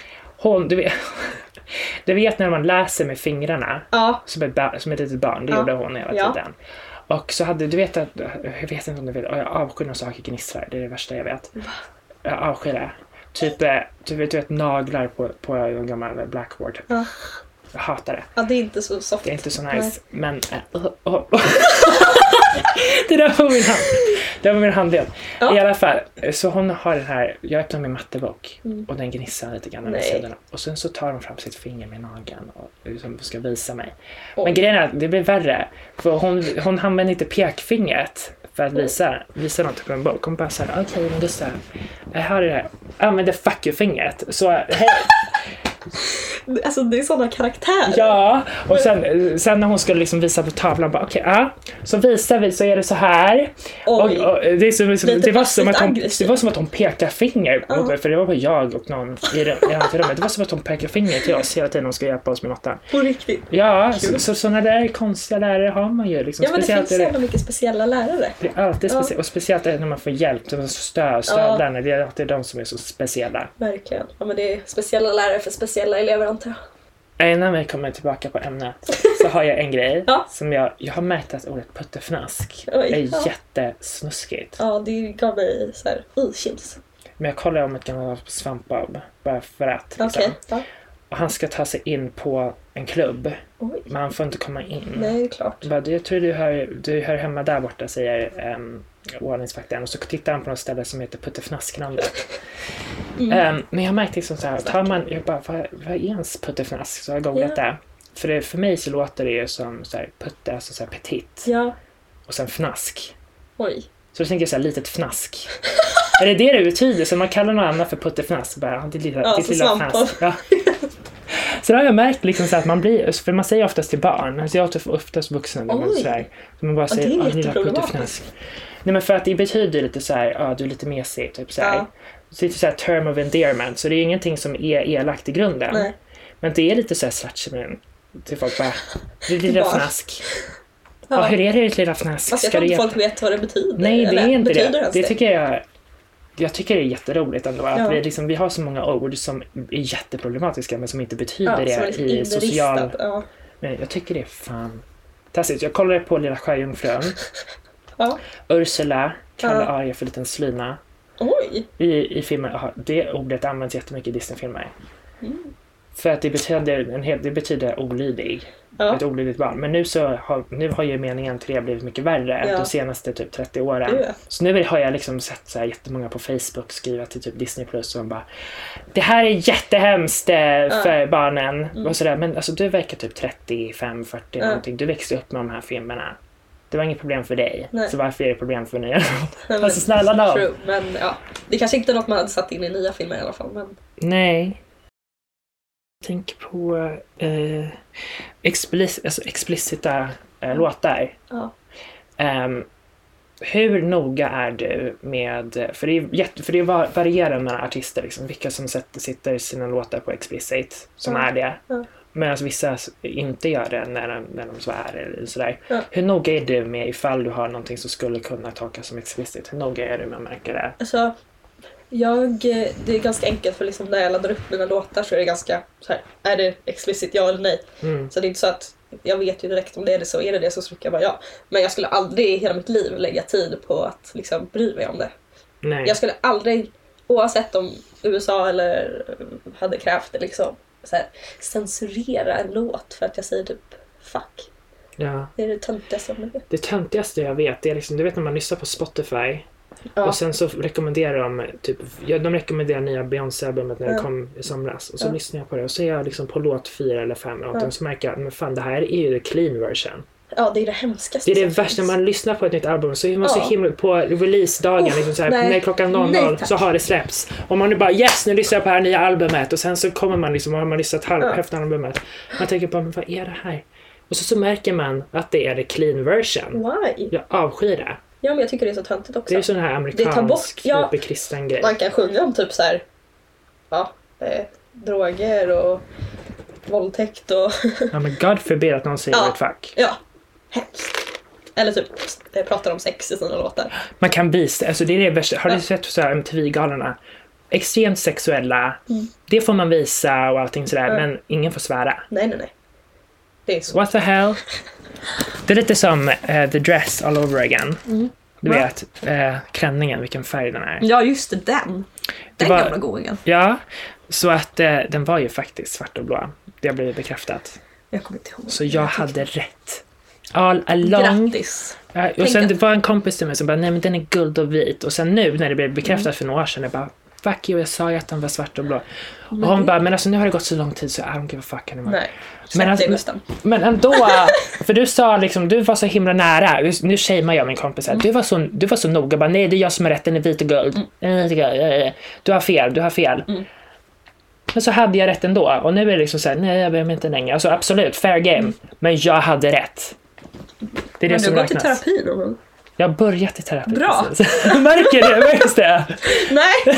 du vet när man läser med fingrarna som ett litet barn, det gjorde hon hela tiden. Och så hade, du vet att, jag vet inte om du vet, jag avskyr när saker gnisslar, det är det värsta jag vet. Jag avskyr det. Typ, du vet naglar på en gammal blackboard. Jag hatar det. Ja, det är inte så soft. Det är inte så nice. Men det där var min hand. Det var min handled. I alla fall, så hon har den här, jag öppnar min mattebok och den gnissar lite grann över sidorna. Och sen så tar hon fram sitt finger med nageln och liksom ska visa mig. Men grejen är att det blir värre. För hon använder inte pekfingret för att visa något på en bok. Hon bara säger, okej, men Gustav, jag har det här. Använder fuck you-fingret. Så, hej. Alltså det är sådana karaktärer. Ja, och sen när hon skulle liksom visa på tavlan bara så visar vi så är det så här. Och det är det var som att hon pekar finger för det var bara jag och någon i rummet. Det var som att hon pekar finger till oss hela tiden hon ska hjälpa oss med något. På riktigt. Ja, så såna där konstiga lärare har man ju liksom. Ja, men det finns så mycket speciella lärare. Det är alltid speciellt, och speciellt när man får hjälp, det är stödlärare, det är alltid de som är så speciella. Verkligen. Ja, men det är speciella lärare för speciella elever, antar jag. Innan vi kommer tillbaka på ämnet så har jag en grej som jag har märkt att ordet puttefnask är jättesnuskigt. Ja, det gav mig så här chills. Men jag kollar om ett gammalt svampbob bara för att och han ska ta sig in på en klubb. Men han får inte komma in. Nej, det är klart. Jag tror du hör hemma där borta, säger ordningsvakten. Och så tittar han på något ställe som heter Puttefnasklandet. Men jag märkte liksom så här, jag bara, vad är ens puttefnask? Så jag har googlat det. För mig så låter det ju som så här, putte, alltså så här petit. Ja. Och sen fnask. Oj. Så då tänker jag så här, litet fnask. Är det betyder? Så man kallar någon annan för puttefnask. Bara, det är lilla fnask. Ja. Så då har jag märkt liksom så att man blir, för man säger oftast till barn, alltså jag är oftast vuxna där, men så här, så man bara säger lilla puttefnask. Nej, men för att det betyder lite så här, du är lite mesig typ så här. Så det är så här term of endearment, så det är ingenting som är elakt i grunden. Nej. Men det är lite så här slatchman till folk bara, det är lilla fnask. Hur är det lilla fnask? Alltså, jag tror inte folk vet vad det betyder. Nej, det är inte det. Det tycker jag tycker det är jätteroligt ändå att vi har så många ord som är jätteproblematiska men som inte betyder det i social... Men jag tycker det är fantastiskt. Jag kollade på Lilla Sjöjungfrun. Ursula kallar Arya för liten slyna. Oj! I filmen, det ordet används jättemycket i Disney-filmer. För att det betyder olydig. Ett olydigt barn. Men nu har ju meningen till det blivit mycket värre de senaste typ 30 åren. Så nu har jag liksom sett så här jättemånga på Facebook skriva till typ Disney Plus och bara, det här är jättehemskt för barnen. Och sådär. Men alltså, du verkar typ 35-40 någonting. Du växte upp med de här filmerna. Det var inget problem för dig. Nej. Så varför är det problem för nya? Alltså snälla då. Men det kanske inte är något man hade satt in i nya filmer i alla fall. Men... Nej. Tänk på explicita låtar. Hur noga är du med, för det varierar mellan artister liksom, vilka som sitter sina låtar på explicit som är det. Medan vissa inte gör det när de svär eller sådär. Hur noga är du med ifall du har någonting som skulle kunna tolkas som explicit? Hur noga är du med att märka det? Alltså, det är ganska enkelt för liksom när jag laddar upp mina låtar så är det ganska så här, är det explicit ja eller nej? Så det är inte så att jag vet ju direkt om det är så, är det så trycker jag bara ja. Men jag skulle aldrig i hela mitt liv lägga tid på att liksom bry mig om det. Nej. Jag skulle aldrig, oavsett om USA eller hade krävt det liksom så här, censurera en låt för att jag säger typ fuck. Ja. Det är det töntigaste jag vet. Det töntigaste jag vet, det är liksom, du vet när man lyssnar på Spotify och sen så rekommenderar de typ, de rekommenderar nya Beyoncé-albumet när det kom i somras och så lyssnar jag på det och så är jag liksom på låt 4 eller 5 och så märker jag, men fan det här är ju the clean version. Ja, det är det hemskaste. Det är det värsta när man lyssnar på ett nytt album. Så man så himla på releasedagen liksom så här, när klockan 00 så har det släppts. Och man är bara yes, nu lyssnar jag på det här nya albumet. Och sen så kommer man liksom och har man lyssnat hälften av albumet. Man tänker på, men vad är det här? Och så märker man att det är the clean version. Why? Jag avskyr det. Ja, men jag tycker det är så töntigt också. Det är sån här amerikansk superkristen grej. Man kan sjunga om typ så här, droger och våldtäkt och... Ja, men God forbid att någon säger ett fuck. Ja, hemskt. Eller typ pratar om sex i sina låtar. Man kan visa, alltså det är det värsta. Har du sett så här MTV-galarna? Extremt sexuella. Det får man visa och allting sådär, men ingen får svära. Nej. Det är så. What the hell? Det är lite som The Dress all over again. Du vet, klänningen, vilken färg den är. Ja, just det, den. Den gamla gången. Ja, så att den var ju faktiskt svart och blå. Det har blivit bekräftat. Jag kommer inte ihåg. Så jag hade rätt. All along. Grattis. Och sen det var en kompis till mig som bara, nej men den är guld och vit. Och sen nu när det blev bekräftat för några år sedan, jag bara, fuck you, jag sa ju att den var svart och blå. Och hon bara, men alltså nu har det gått så lång tid så I don't give a fuck anymore. Nej, men ändå, för du sa liksom, du var så himla nära. Nu shamear jag min kompis här. Du var så noga, bara, nej det är jag som är rätt, den är vit och guld. Du har fel. Men så hade jag rätt ändå. Och nu är det liksom så här, nej jag behöver inte längre. Alltså absolut, fair game. Men jag hade rätt. Det är det som räknas. Men du har gått i terapi någon? Jag har börjat i terapi. Bra. Märker du? Märks det? Nej.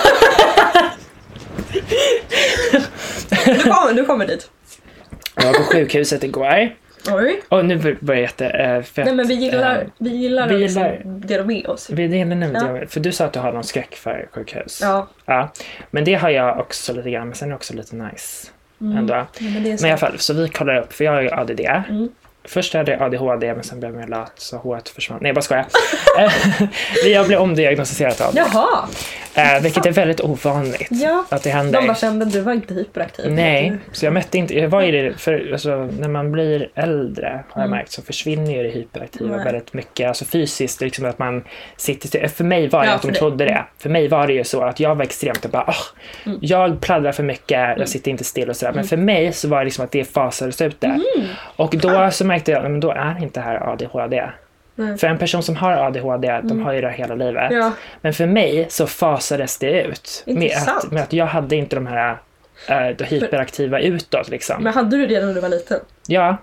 Du kommer dit. Jag var på sjukhuset igår. Oj. Och nu börjar jättefett. Nej men vi gillar liksom dela med oss. Vi delar nu för du sa att du har någon skräck för sjukhus. Ja. Men det har jag också lite grann, men sen är det också lite nice ändå. Ja, men i alla fall, så vi kollar upp, för jag har ju ADD. Först hade jag ADHD, men sen blev jag lat, så håret försvann. Nej, jag bara skojar. Jag blev omdiagnostiserat av det. Jaha. Vilket är väldigt ovanligt att det händer. De bara kände, du var inte hyperaktiv. Nej, så jag mätte inte. Jag var i det, för alltså, när man blir äldre har jag märkt, så försvinner ju det hyperaktiva väldigt mycket. Alltså fysiskt, liksom att man sitter still. För mig var det att de trodde det. För mig var det ju så att jag var extremt och bara, jag pladdrar för mycket, jag sitter inte still och sådär. Men för mig så var det liksom att det fasades ut det. Och då så märkte jag, men då är inte här ADHD. Nej. För en person som har ADHD, de har ju det hela livet. Ja. Men för mig så fasades det ut med att jag hade inte de här hyperaktiva utåt liksom. Men hade du det när du var liten? Ja.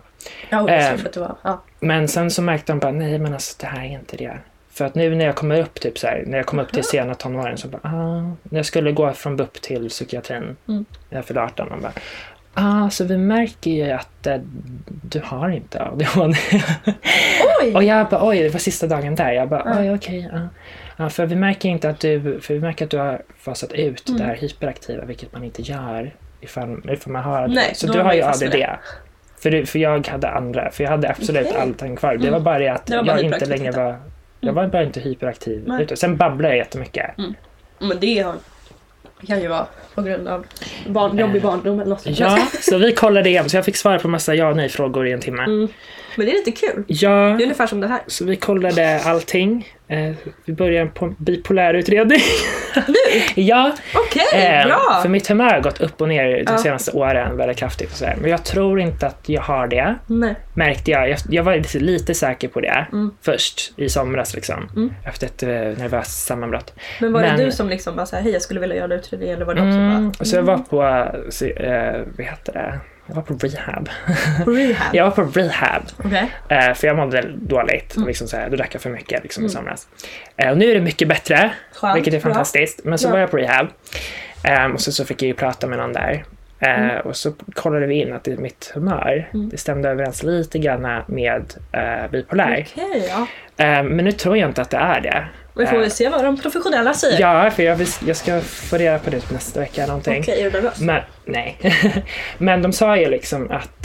Ja. Men sen så märkte de bara, nej men alltså det här är inte det. För att nu när jag kommer upp typ så här, när jag kom upp till sena tonåren så bara, när jag skulle gå från BUP till psykiatrin när jag fyllde 18, de bara, så vi märker ju att du har inte ADHD. Oj! Och jag bara, oj, det var sista dagen där. Jag bara, okej. För vi märker inte att vi märker att du har fasat ut det här hyperaktiva, vilket man inte gör ifall man har det. Så du har ju ADD. För jag hade andra, för jag hade absolut allting kvar. Det var bara det att jag inte längre var, jag var bara inte hyperaktiv. Sen babblade jag jättemycket. Men det kan ju vara på grund av jobbig barndom eller något. Ja, så vi kollade igen. Så jag fick svara på massa ja och nej-frågor i en timme. Men det är lite kul. Ja. Det är ungefär som det här. Så vi kollade allting. Vi började på bipolär utredning. Nu? Ja. Okej, bra. För mitt humör har gått upp och ner de senaste åren väldigt kraftigt. Och så här. Men jag tror inte att jag har det. Nej. Märkte jag. Jag var lite säker på det först i somras liksom. Efter ett nervöst sammanbrott. Men var det du som liksom bara så här, hej jag skulle vilja göra utredning, eller var det också bara... Så jag var på, vad heter det? Jag var på rehab. Jag var på rehab. Okay. För jag mådde dåligt. Liksom så här, då drack jag för mycket liksom, i somras. Och nu är det mycket bättre. Skönt, vilket är fantastiskt. Men så var jag på rehab. Och så fick jag ju prata med någon där. Och så kollade vi in att mitt humör det stämde överens lite grann med bipolär. Okay, ja. Men nu tror jag inte att det är det. Vi får väl se vad de professionella säger. Ja, för jag ska få reda på det nästa vecka någonting. Okej, är du nervös? Men, nej. Men de sa ju liksom att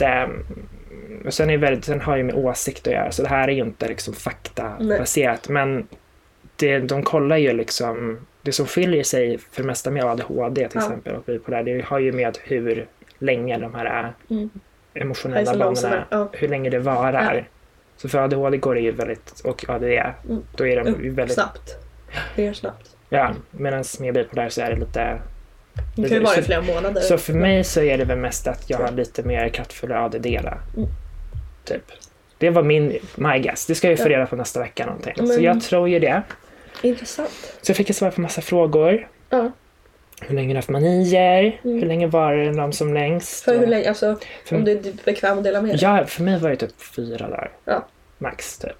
sen har ju med åsikt att göra, så det här är ju inte liksom faktabaserat. Men de kollar ju liksom, det som skiljer sig för det mesta med ADHD till exempel och bipolär, det har ju med hur länge de här emotionella banorna, hur länge det varar. Ja. Så för ADHD går det ju väldigt, och ADD, då är de väldigt... Snabbt. Det är snabbt. Ja, medan med bipolär så är det lite... Det kan ju vara i flera månader. Så för mig så är det väl mest att jag har lite mer kraftfulla ADD. Typ. Det var my guess. Det ska jag ju få reda på nästa vecka någonting. Men, så jag tror ju det. Intressant. Så jag fick svar på massa frågor. Ja. Hur länge har du haft manier? Hur länge var det de som längst? För hur länge, alltså om du är bekväm att dela med dig? Ja, för mig var det typ 4 dagar. Ja. Max typ.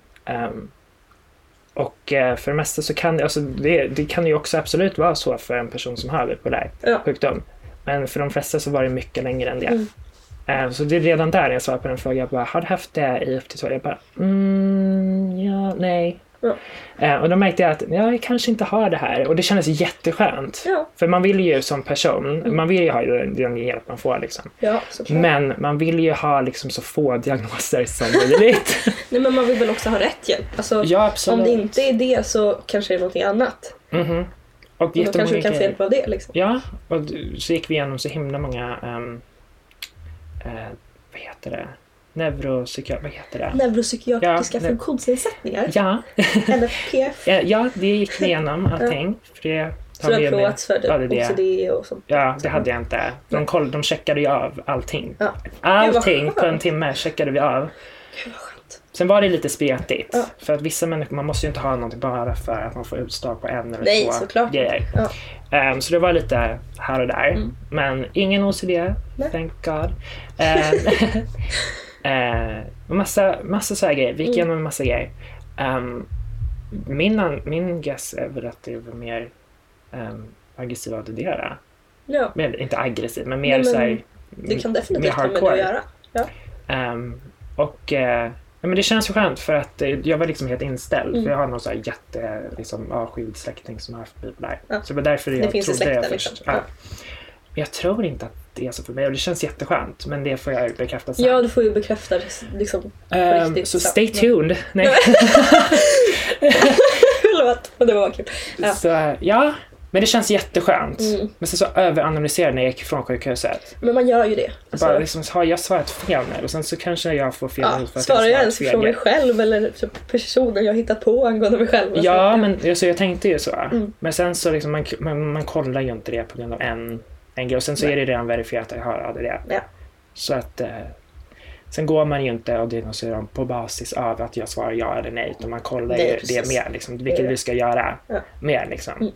Och för det mesta så kan alltså det kan ju också absolut vara så för en person som har bipolär sjukdom. Men för de flesta så var det mycket längre än det. Så det är redan där när jag svarade på den frågan. Jag bara, har du haft det i upp till 2 år? Jag bara, ja, nej. Och då märkte jag att jag kanske inte har det här. Och det kändes jätteskönt. För man vill ju som person, man vill ju ha den hjälp man får liksom. Ja, men man vill ju ha liksom så få diagnoser som möjligt. Nej, men man vill väl också ha rätt hjälp. Alltså, om det inte är det så kanske det är någonting annat. Och då kanske du kan få hjälp av det liksom. Ja, och så gick vi igenom så himla många vad heter det? Neuropsykiatriska funktionsnedsättningar. Ja. NFPF. Ja, det gick vi igenom allting. För det så du har provat för OCD och sånt? Ja, det hade jag inte. De checkade ju av allting. Ja. Allting på en timme checkade vi av. Gud vad skönt. Sen var det lite spretigt. För att vissa människor, man måste ju inte ha någonting bara för att man får utslag på en eller 2 grejer. Så det var lite här och där. Men ingen OCD, thank God. Massa så här grejer. Vi gick igenom en massa grejer. Min guess är väl att det var mer aggressiv ADD. Ja. Men inte aggressiv, men mer så här. Det kan definitivt ha med det att göra. Ja. Men det känns ju skönt för att jag var liksom helt inställd. För jag har någon så här avskild släkting som har haft bipolär. Så det var därför jag trodde det först. Liksom. Ja. Jag tror inte att det är så för mig. Och det känns jätteskönt. Men det får jag bekräfta sen. Ja, du får ju bekräfta liksom, riktigt. Så stay tuned. Nej. Förlåt, det var kul. Ja. Så ja, men det känns jätteskönt. Men så överanalyserade när jag gick från sjukhuset. Men man gör ju det. Alltså, bara liksom, har jag svarat fel nu? Och sen så kanske jag får fel för att svarar jag ens från mig själv eller personer jag hittat på angående mig själv? Ja, men alltså, jag tänkte ju så. Men sen så liksom, man kollar ju inte det på grund av en grej. Och sen så är det redan verifierat att jag har ADD. Ja. Så att sen går man ju inte och diagnostiserar på basis av att jag svarar ja eller nej. Utan man kollar ju det mer, liksom, vilket vi ska göra mer liksom.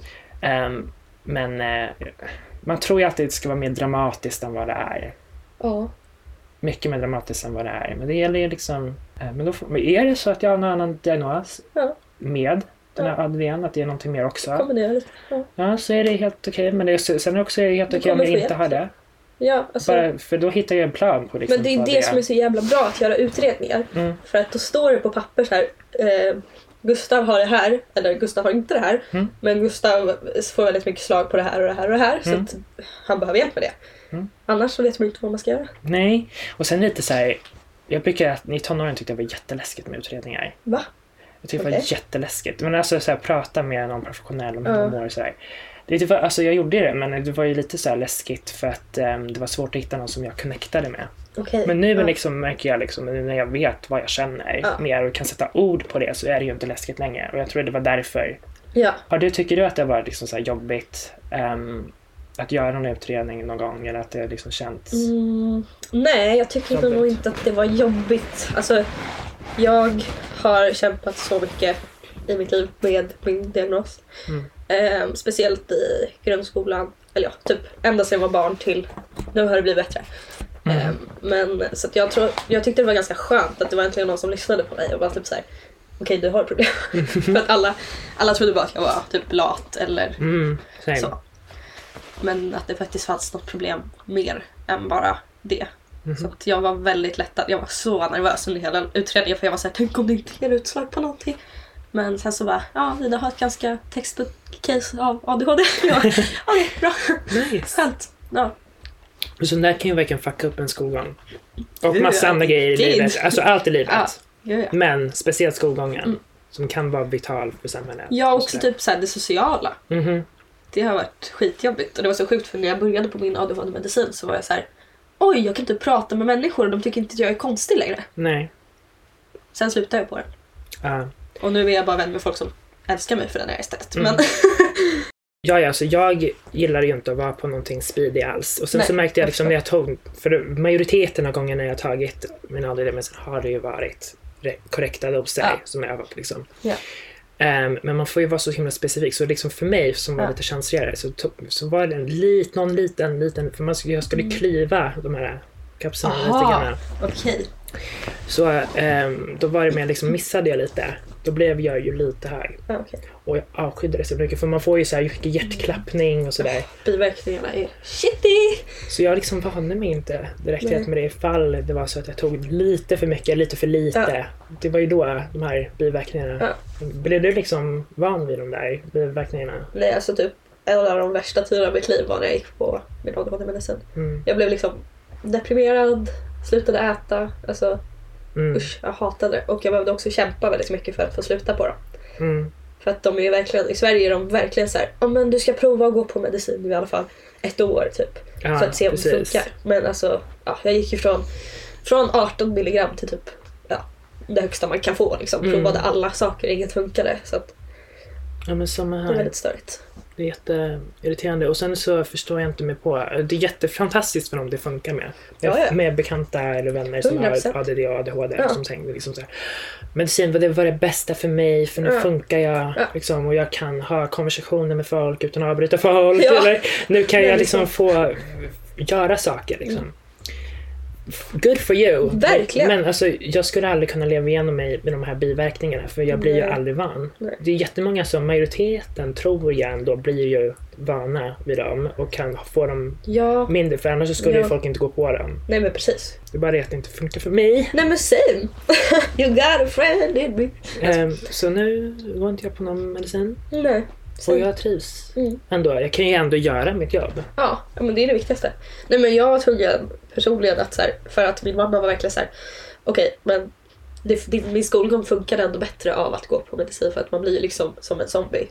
Men man tror ju att det ska vara mer dramatiskt än vad det är. Mycket mer dramatiskt än vad det är. Men det gäller ju liksom men är det så att jag har någon annan diagnos med den här ADD:n, att det är någonting mer också. Ja, så är det helt okej. Men sen är det också helt okej om jag inte har det. Ja, alltså, bara, för då hittar jag en plan på liksom, men det är det som är så jävla bra att göra utredningar. För att då står det på papper så här Gustav har det här, eller Gustav har inte det här. Men Gustav får väldigt mycket slag på det här och det här och det här. Så att han behöver hjälp med det. Annars så vet man inte vad man ska göra. Nej, och sen lite så här. Jag brukar att i tonåren tyckte jag var jätteläskigt med utredningar. Va? Jag tyckte det var jätteläskigt. Men alltså så här, prata med någon professionell om hur man mår så här. Det var, alltså jag gjorde det, men det var ju lite så här läskigt för att det var svårt att hitta någon som jag connectade med. Men nu liksom, märker jag liksom, när jag vet vad jag känner mer och kan sätta ord på det, så är det ju inte läskigt längre. Och jag tror det var därför. Tycker du att det var liksom så här jobbigt att göra någon utredning någon gång, eller att det liksom känts nej, jag tycker nog inte att det var jobbigt. Alltså, jag har kämpat så mycket i mitt liv med min diagnos. Speciellt i grundskolan. Eller ja, typ ända sedan jag var barn till nu har det blivit bättre. Men så att jag tyckte det var ganska skönt att det var äntligen någon som lyssnade på mig och bara typ såhär, okej, du har problem. För att alla trodde bara att jag var typ lat eller så. Men att det faktiskt fanns något problem mer än bara det. Så att jag var väldigt lättad. Jag var så nervös under hela utredningen, för jag var såhär, tänk om det inte ger utslag på någonting. Men sen så bara, Ida har ett ganska textbook-case av ADHD. Okej, bra. Nice. Skönt. Ja. Så där kan ju verkligen fucka upp en skolgång. Och massa andra grejer i livet. Alltså allt i livet. Men speciellt skolgången. Som kan vara vital för samhället. Ja, också typ så här, det sociala. Det har varit skitjobbigt. Och det var så sjukt, för när jag började på min ADHD-medicin så var jag så här, oj, jag kan inte prata med människor och de tycker inte att jag är konstig längre. Nej. Sen slutade jag på det. Och nu är jag bara vän med folk som älskar mig för den här istället. Men Ja, alltså jag gillar ju inte att vara på någonting speedy alls. Och sen så märkte jag liksom när jag tog, för majoriteten av gångerna jag tagit min ADD, men sen har det ju varit korrekta doser som jag har liksom. Ja. Men man får ju vara så himla specifik. Så liksom för mig som var lite känsligare så var det någon liten för jag skulle klyva de här kapslarna lite grann. Okej. Så då var det med liksom missade jag lite. Då blev jag ju lite hög. Okay. Och jag avskydde det så mycket. För man får ju så här mycket hjärtklappning och sådär. Biverkningarna är shitty. Så jag liksom vande mig inte direkt med det ifall det var så att jag tog lite för mycket, lite för lite. Det var ju då de här biverkningarna. Blev du liksom van vid de där biverkningarna? Nej, alltså typ en av de värsta tiderna i mitt liv var när jag gick på min ADHD-medicin. Jag blev liksom deprimerad, slutade äta, alltså usch, jag hatade det. Och jag behövde också kämpa väldigt mycket för att få sluta på dem. För att de är verkligen, i Sverige är de verkligen så här, men du ska prova att gå på medicin i alla fall 1 år typ. För att se om det funkar. Men alltså, jag gick ju från 18 milligram till typ det högsta man kan få liksom. Provade alla saker, inget funkade. Så att men samma här. Det är väldigt störigt. Det är jätteirriterande. Och sen så förstår jag inte mig på. Det är jättefantastiskt för dem det funkar med. Med bekanta eller vänner som 100%. Har ADD och ADHD. Som tänker liksom så här. Medicin var det bästa för mig. För nu funkar jag. Liksom, och jag kan ha konversationer med folk utan att avbryta folk. Eller, nu kan jag liksom få göra saker. Liksom. Good for you. Verkligen. Men alltså, jag skulle aldrig kunna leva igenom mig med de här biverkningarna. För jag blir ju aldrig van. Det är jättemånga som majoriteten tror jag ändå blir ju vana vid dem. Och kan få dem mindre. För annars så skulle ju folk inte gå på dem. Nej men precis. Det är bara det att det inte funkar för mig. Nej men same. You got a friend in me. Så nu går inte jag på någon medicin. Nej. Och jag trivs ändå. Jag kan ju ändå göra mitt jobb. Ja, men det är det viktigaste. Nej men jag tror personligen att så här, för att min mamma var verkligen så här, okej, men min skolgång funkade ändå bättre av att gå på medicin för att man blir liksom som en zombie.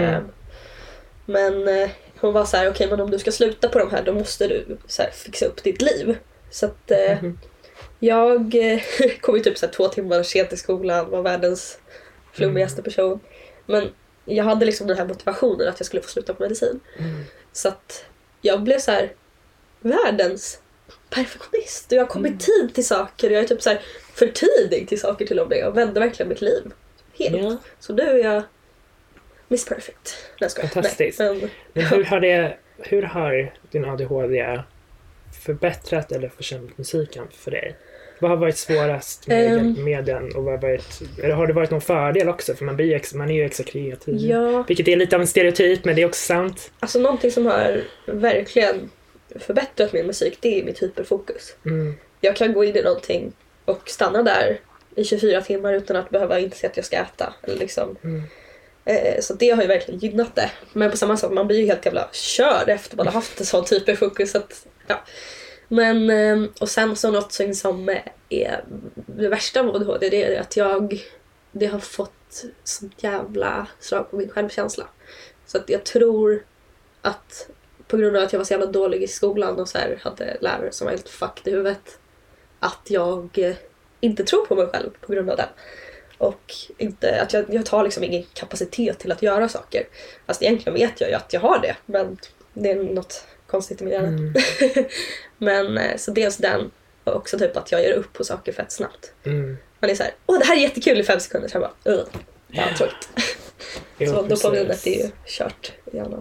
Men hon var så här, okej, men om du ska sluta på de här då måste du så här, fixa upp ditt liv. Så att jag kom ju typ så här 2 timmar sent till skolan, var världens flummigaste person. Men jag hade liksom den här motivationen att jag skulle få sluta på medicin. Så att jag blev så här världens perfektionist. Och jag kom i tid till saker. Jag är typ så här för tidig till saker till och med. Och vände verkligen mitt liv helt. Ja. Så nu är jag Miss Perfect. Fantastiskt. Men hur har din ADHD förbättrat eller försämrat musiken för dig? Vad har varit svårast med den? Och har det varit någon fördel också? För man är ju extra kreativ. Ja. Vilket är lite av en stereotyp, men det är också sant. Alltså någonting som har verkligen förbättrat min musik, det är mitt hyperfokus. Jag kan gå in i någonting och stanna där i 24 timmar utan att behöva inse att jag ska äta. Eller liksom. Så det har ju verkligen gynnat det. Men på samma sätt, man blir ju helt jävla körd efter man har haft en sån hyperfokus. Att, Men, och sen så något som är det värsta med ADHD, det är att det har fått så jävla slag på min självkänsla. Så att jag tror att på grund av att jag var så jävla dålig i skolan och så här hade lärare som var helt fucked i huvudet, att jag inte tror på mig själv på grund av det. Och inte, att jag tar liksom ingen kapacitet till att göra saker. Fast egentligen vet jag ju att jag har det, men det är något konstigt i min hjärna. Men så dels den, och också typ att jag gör upp på saker fett snabbt. Man är så här, det här är jättekul i 5 sekunder. Så jag bara, tråkigt. Så dopaminet är ju kört i hjärnan.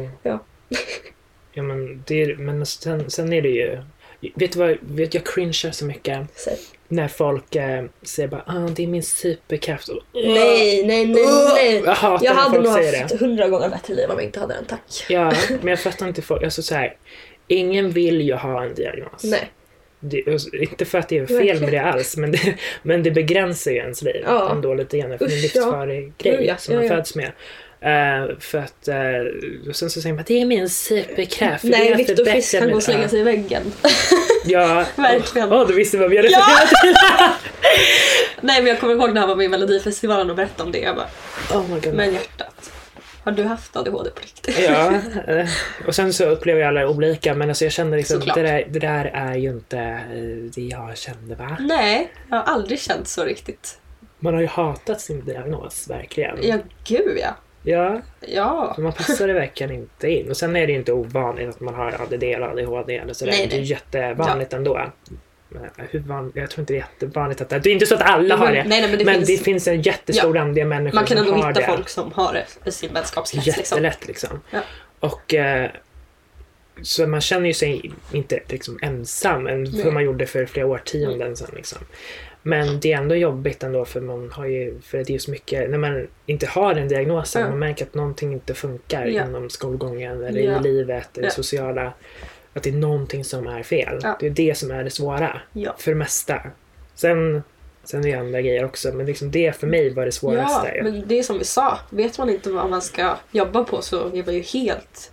Ja, men sen är det ju, vet jag cringear så mycket. När folk säger bara, det är min superkraft. Nej. Jag hade nog haft 100 gånger bättre liv om jag inte hade den, tack. Ja, men jag fattar inte folk. Alltså så här, ingen vill ju ha en diagnos. Nej. Inte för att det är fel med det alls, men det begränsar ju ens liv ändå lite grann. För det är en livsfarlig grej som man föds med. För att och sen så säger man att det är min superkraft. Nej, Viktor Frisk kan gå och slänga sig i väggen. Ja, verkligen. Du visste vad vi hade till. Nej, men jag kommer ihåg när han var med i Melodifestivalen och berättade om det. Jag bara, oh my God. Men hjärtat, har du haft ADHD på riktigt? Ja, och sen så upplever jag alla olika. Men alltså jag känner liksom, det där är ju inte det jag kände, va? Nej, jag har aldrig känt så riktigt. Man har ju hatat sin diagnos, verkligen. Ja, gud ja. Ja. Man passade verkligen inte in. Och sen är det ju inte ovanligt att man har ADD eller ADHD eller sådär. Nej. Det är jättevanligt ändå. Jag tror inte det är jättevanligt att det är inte så att alla har det. Nej, men det finns en jättestor andel människor som har det. Man kan ändå hitta folk som har det i sin vänskapskrets. Jättelätt liksom. Ja. Och så man känner ju sig inte liksom ensam än hur man gjorde för flera årtionden sedan liksom. Men det är ändå jobbigt ändå för det är ju så mycket när man inte har den diagnosen, man märker att någonting inte funkar inom skolgången eller i livet eller sociala, att det är någonting som är fel. Det är det som är det svåra för det mesta. Sen är det andra grejer också, men liksom det för mig var det svåraste. Ja, men det är som vi sa, vet man inte vad man ska jobba på så är man ju helt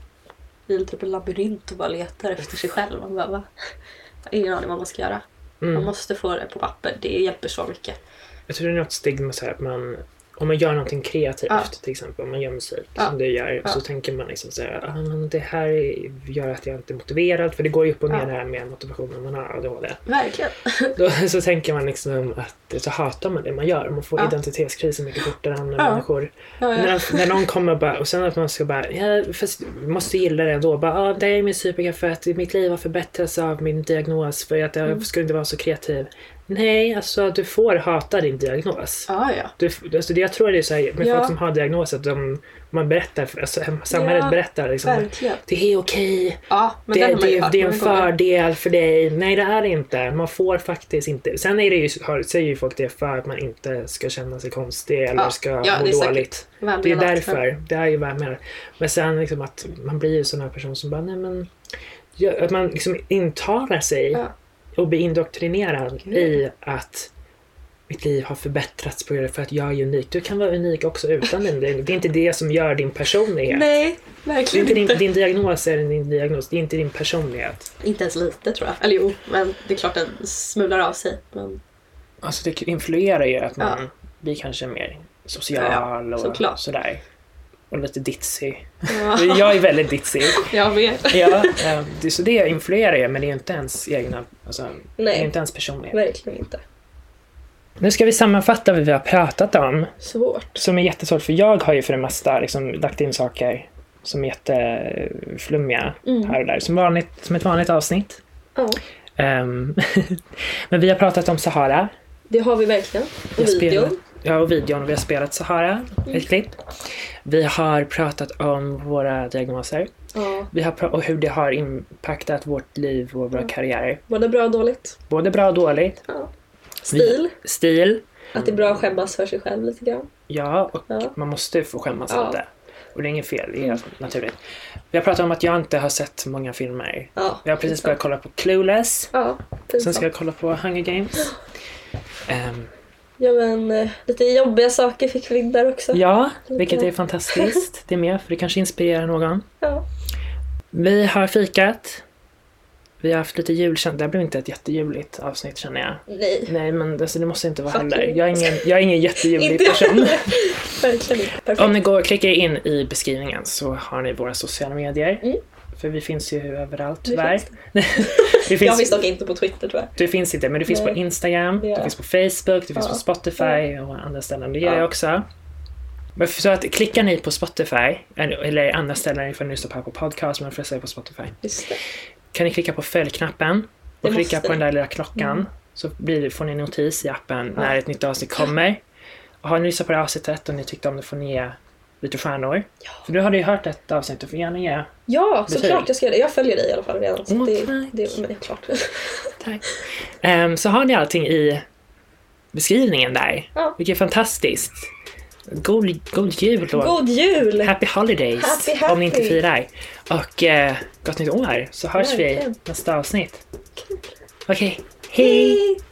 i typ en labyrint och bara letar efter sig själv. Man bara, ingen aning vad man ska göra. Man måste få det på papper, det hjälper så mycket. Jag tror det är något stigma så här att om man gör någonting kreativt till exempel, om man gör musik som du gör, så tänker man liksom så här, men det här gör att jag inte är motiverad, för det går ju upp och ner det här med motivationen man har ADHD. Verkligen. Så tänker man liksom att så hatar man det man gör, man får identitetskriser mycket fortare än människor. När någon kommer bara, och sen att man ska bara, fast måste gilla det ändå, bara, det är min superkraft för att mitt liv har förbättrats av min diagnos för att jag skulle inte vara så kreativ. Nej, alltså du får hata din diagnos. Alltså, jag tror det är så här, med folk som har diagnos att man berättar, alltså, samhället berättar liksom, det är okej. Det är en fördel för dig. Nej, det är det inte. Man får faktiskt inte. Sen är det ju, säger ju folk det för att man inte ska känna sig konstig eller ska må dåligt. Det är därför. Det är ju värme. Men sen liksom att man blir ju sån här person som bara, nej men att man liksom intalar sig och bli indoktrinerad i att mitt liv har förbättrats på det för att jag är unik. Du kan vara unik också utan den. Det är inte det som gör din personlighet. Nej, verkligen inte. Din diagnos är din diagnos. Det är inte din personlighet. Inte ens lite, tror jag. Eller jo, men det är klart den smular av sig. Men... Alltså det influerar ju att man blir kanske mer social och sådär. Och lite ditzy. Jag är väldigt ditzy. Jag vet. Så det influerar ju, men det är inte ens egna, alltså, det är inte ens personlighet. Verkligen inte. Nu ska vi sammanfatta vad vi har pratat om. Svårt. Som är jättesvårt, för jag har ju för det mesta liksom lagt in saker som är jätteflummiga här och där. Som ett vanligt avsnitt. Men vi har pratat om Sahara. Det har vi verkligen. Och videon. Och videon. Vi har spelat Sahara, ett klipp. Vi har pratat om våra diagnoser. Och hur det har impactat vårt liv och våra karriärer. Både bra och dåligt. Stil. Att det är bra att skämmas för sig själv lite grann. Ja, och man måste få skämmas lite. Och det är inget fel, det är helt naturligt. Vi har pratat om att jag inte har sett många filmer. Jag har precis börjat kolla på Clueless. Sen ska jag kolla på Hunger Games. Ja, men lite jobbiga saker fick vi in där också. Ja, vilket är fantastiskt. Det är med, för det kanske inspirerar någon. Vi har fikat. Vi har haft lite julkänsla. Det blev inte ett jättejuligt avsnitt, känner jag. Nej, men alltså, det måste inte vara heller. Jag är ingen jättejulig person. Verkligen inte. Perfekt. Om ni klickar in i beskrivningen så har ni våra sociala medier. För vi finns ju överallt, tyvärr. Jag finns dock inte på Twitter, tyvärr. Du finns inte, men du finns på Instagram, du finns på Facebook, du finns på Spotify och andra ställen. Det gör jag också. Så att klickar ni på Spotify, eller andra ställen för att lyssna på podcast, men för att säga på Spotify. Just det. Kan ni klicka på följknappen och klicka på den där lilla klockan, så får ni notis i appen när ett nytt avsnitt kommer. Och har ni lyssnat på det avsnittet och ni tyckte om det, får ni ge lite stjärnor. För du hade ju hört ett avsnitt, du får gärna ge såklart jag ska göra det. Jag följer dig i alla fall redan. Så det är klart. Tack. Så har ni allting i beskrivningen där. Vilket är fantastiskt. God jul då. God jul! Happy holidays. Happy. Om ni inte firar. Och gott nytt år. Så hörs vi i nästa avsnitt. Okej. Hej!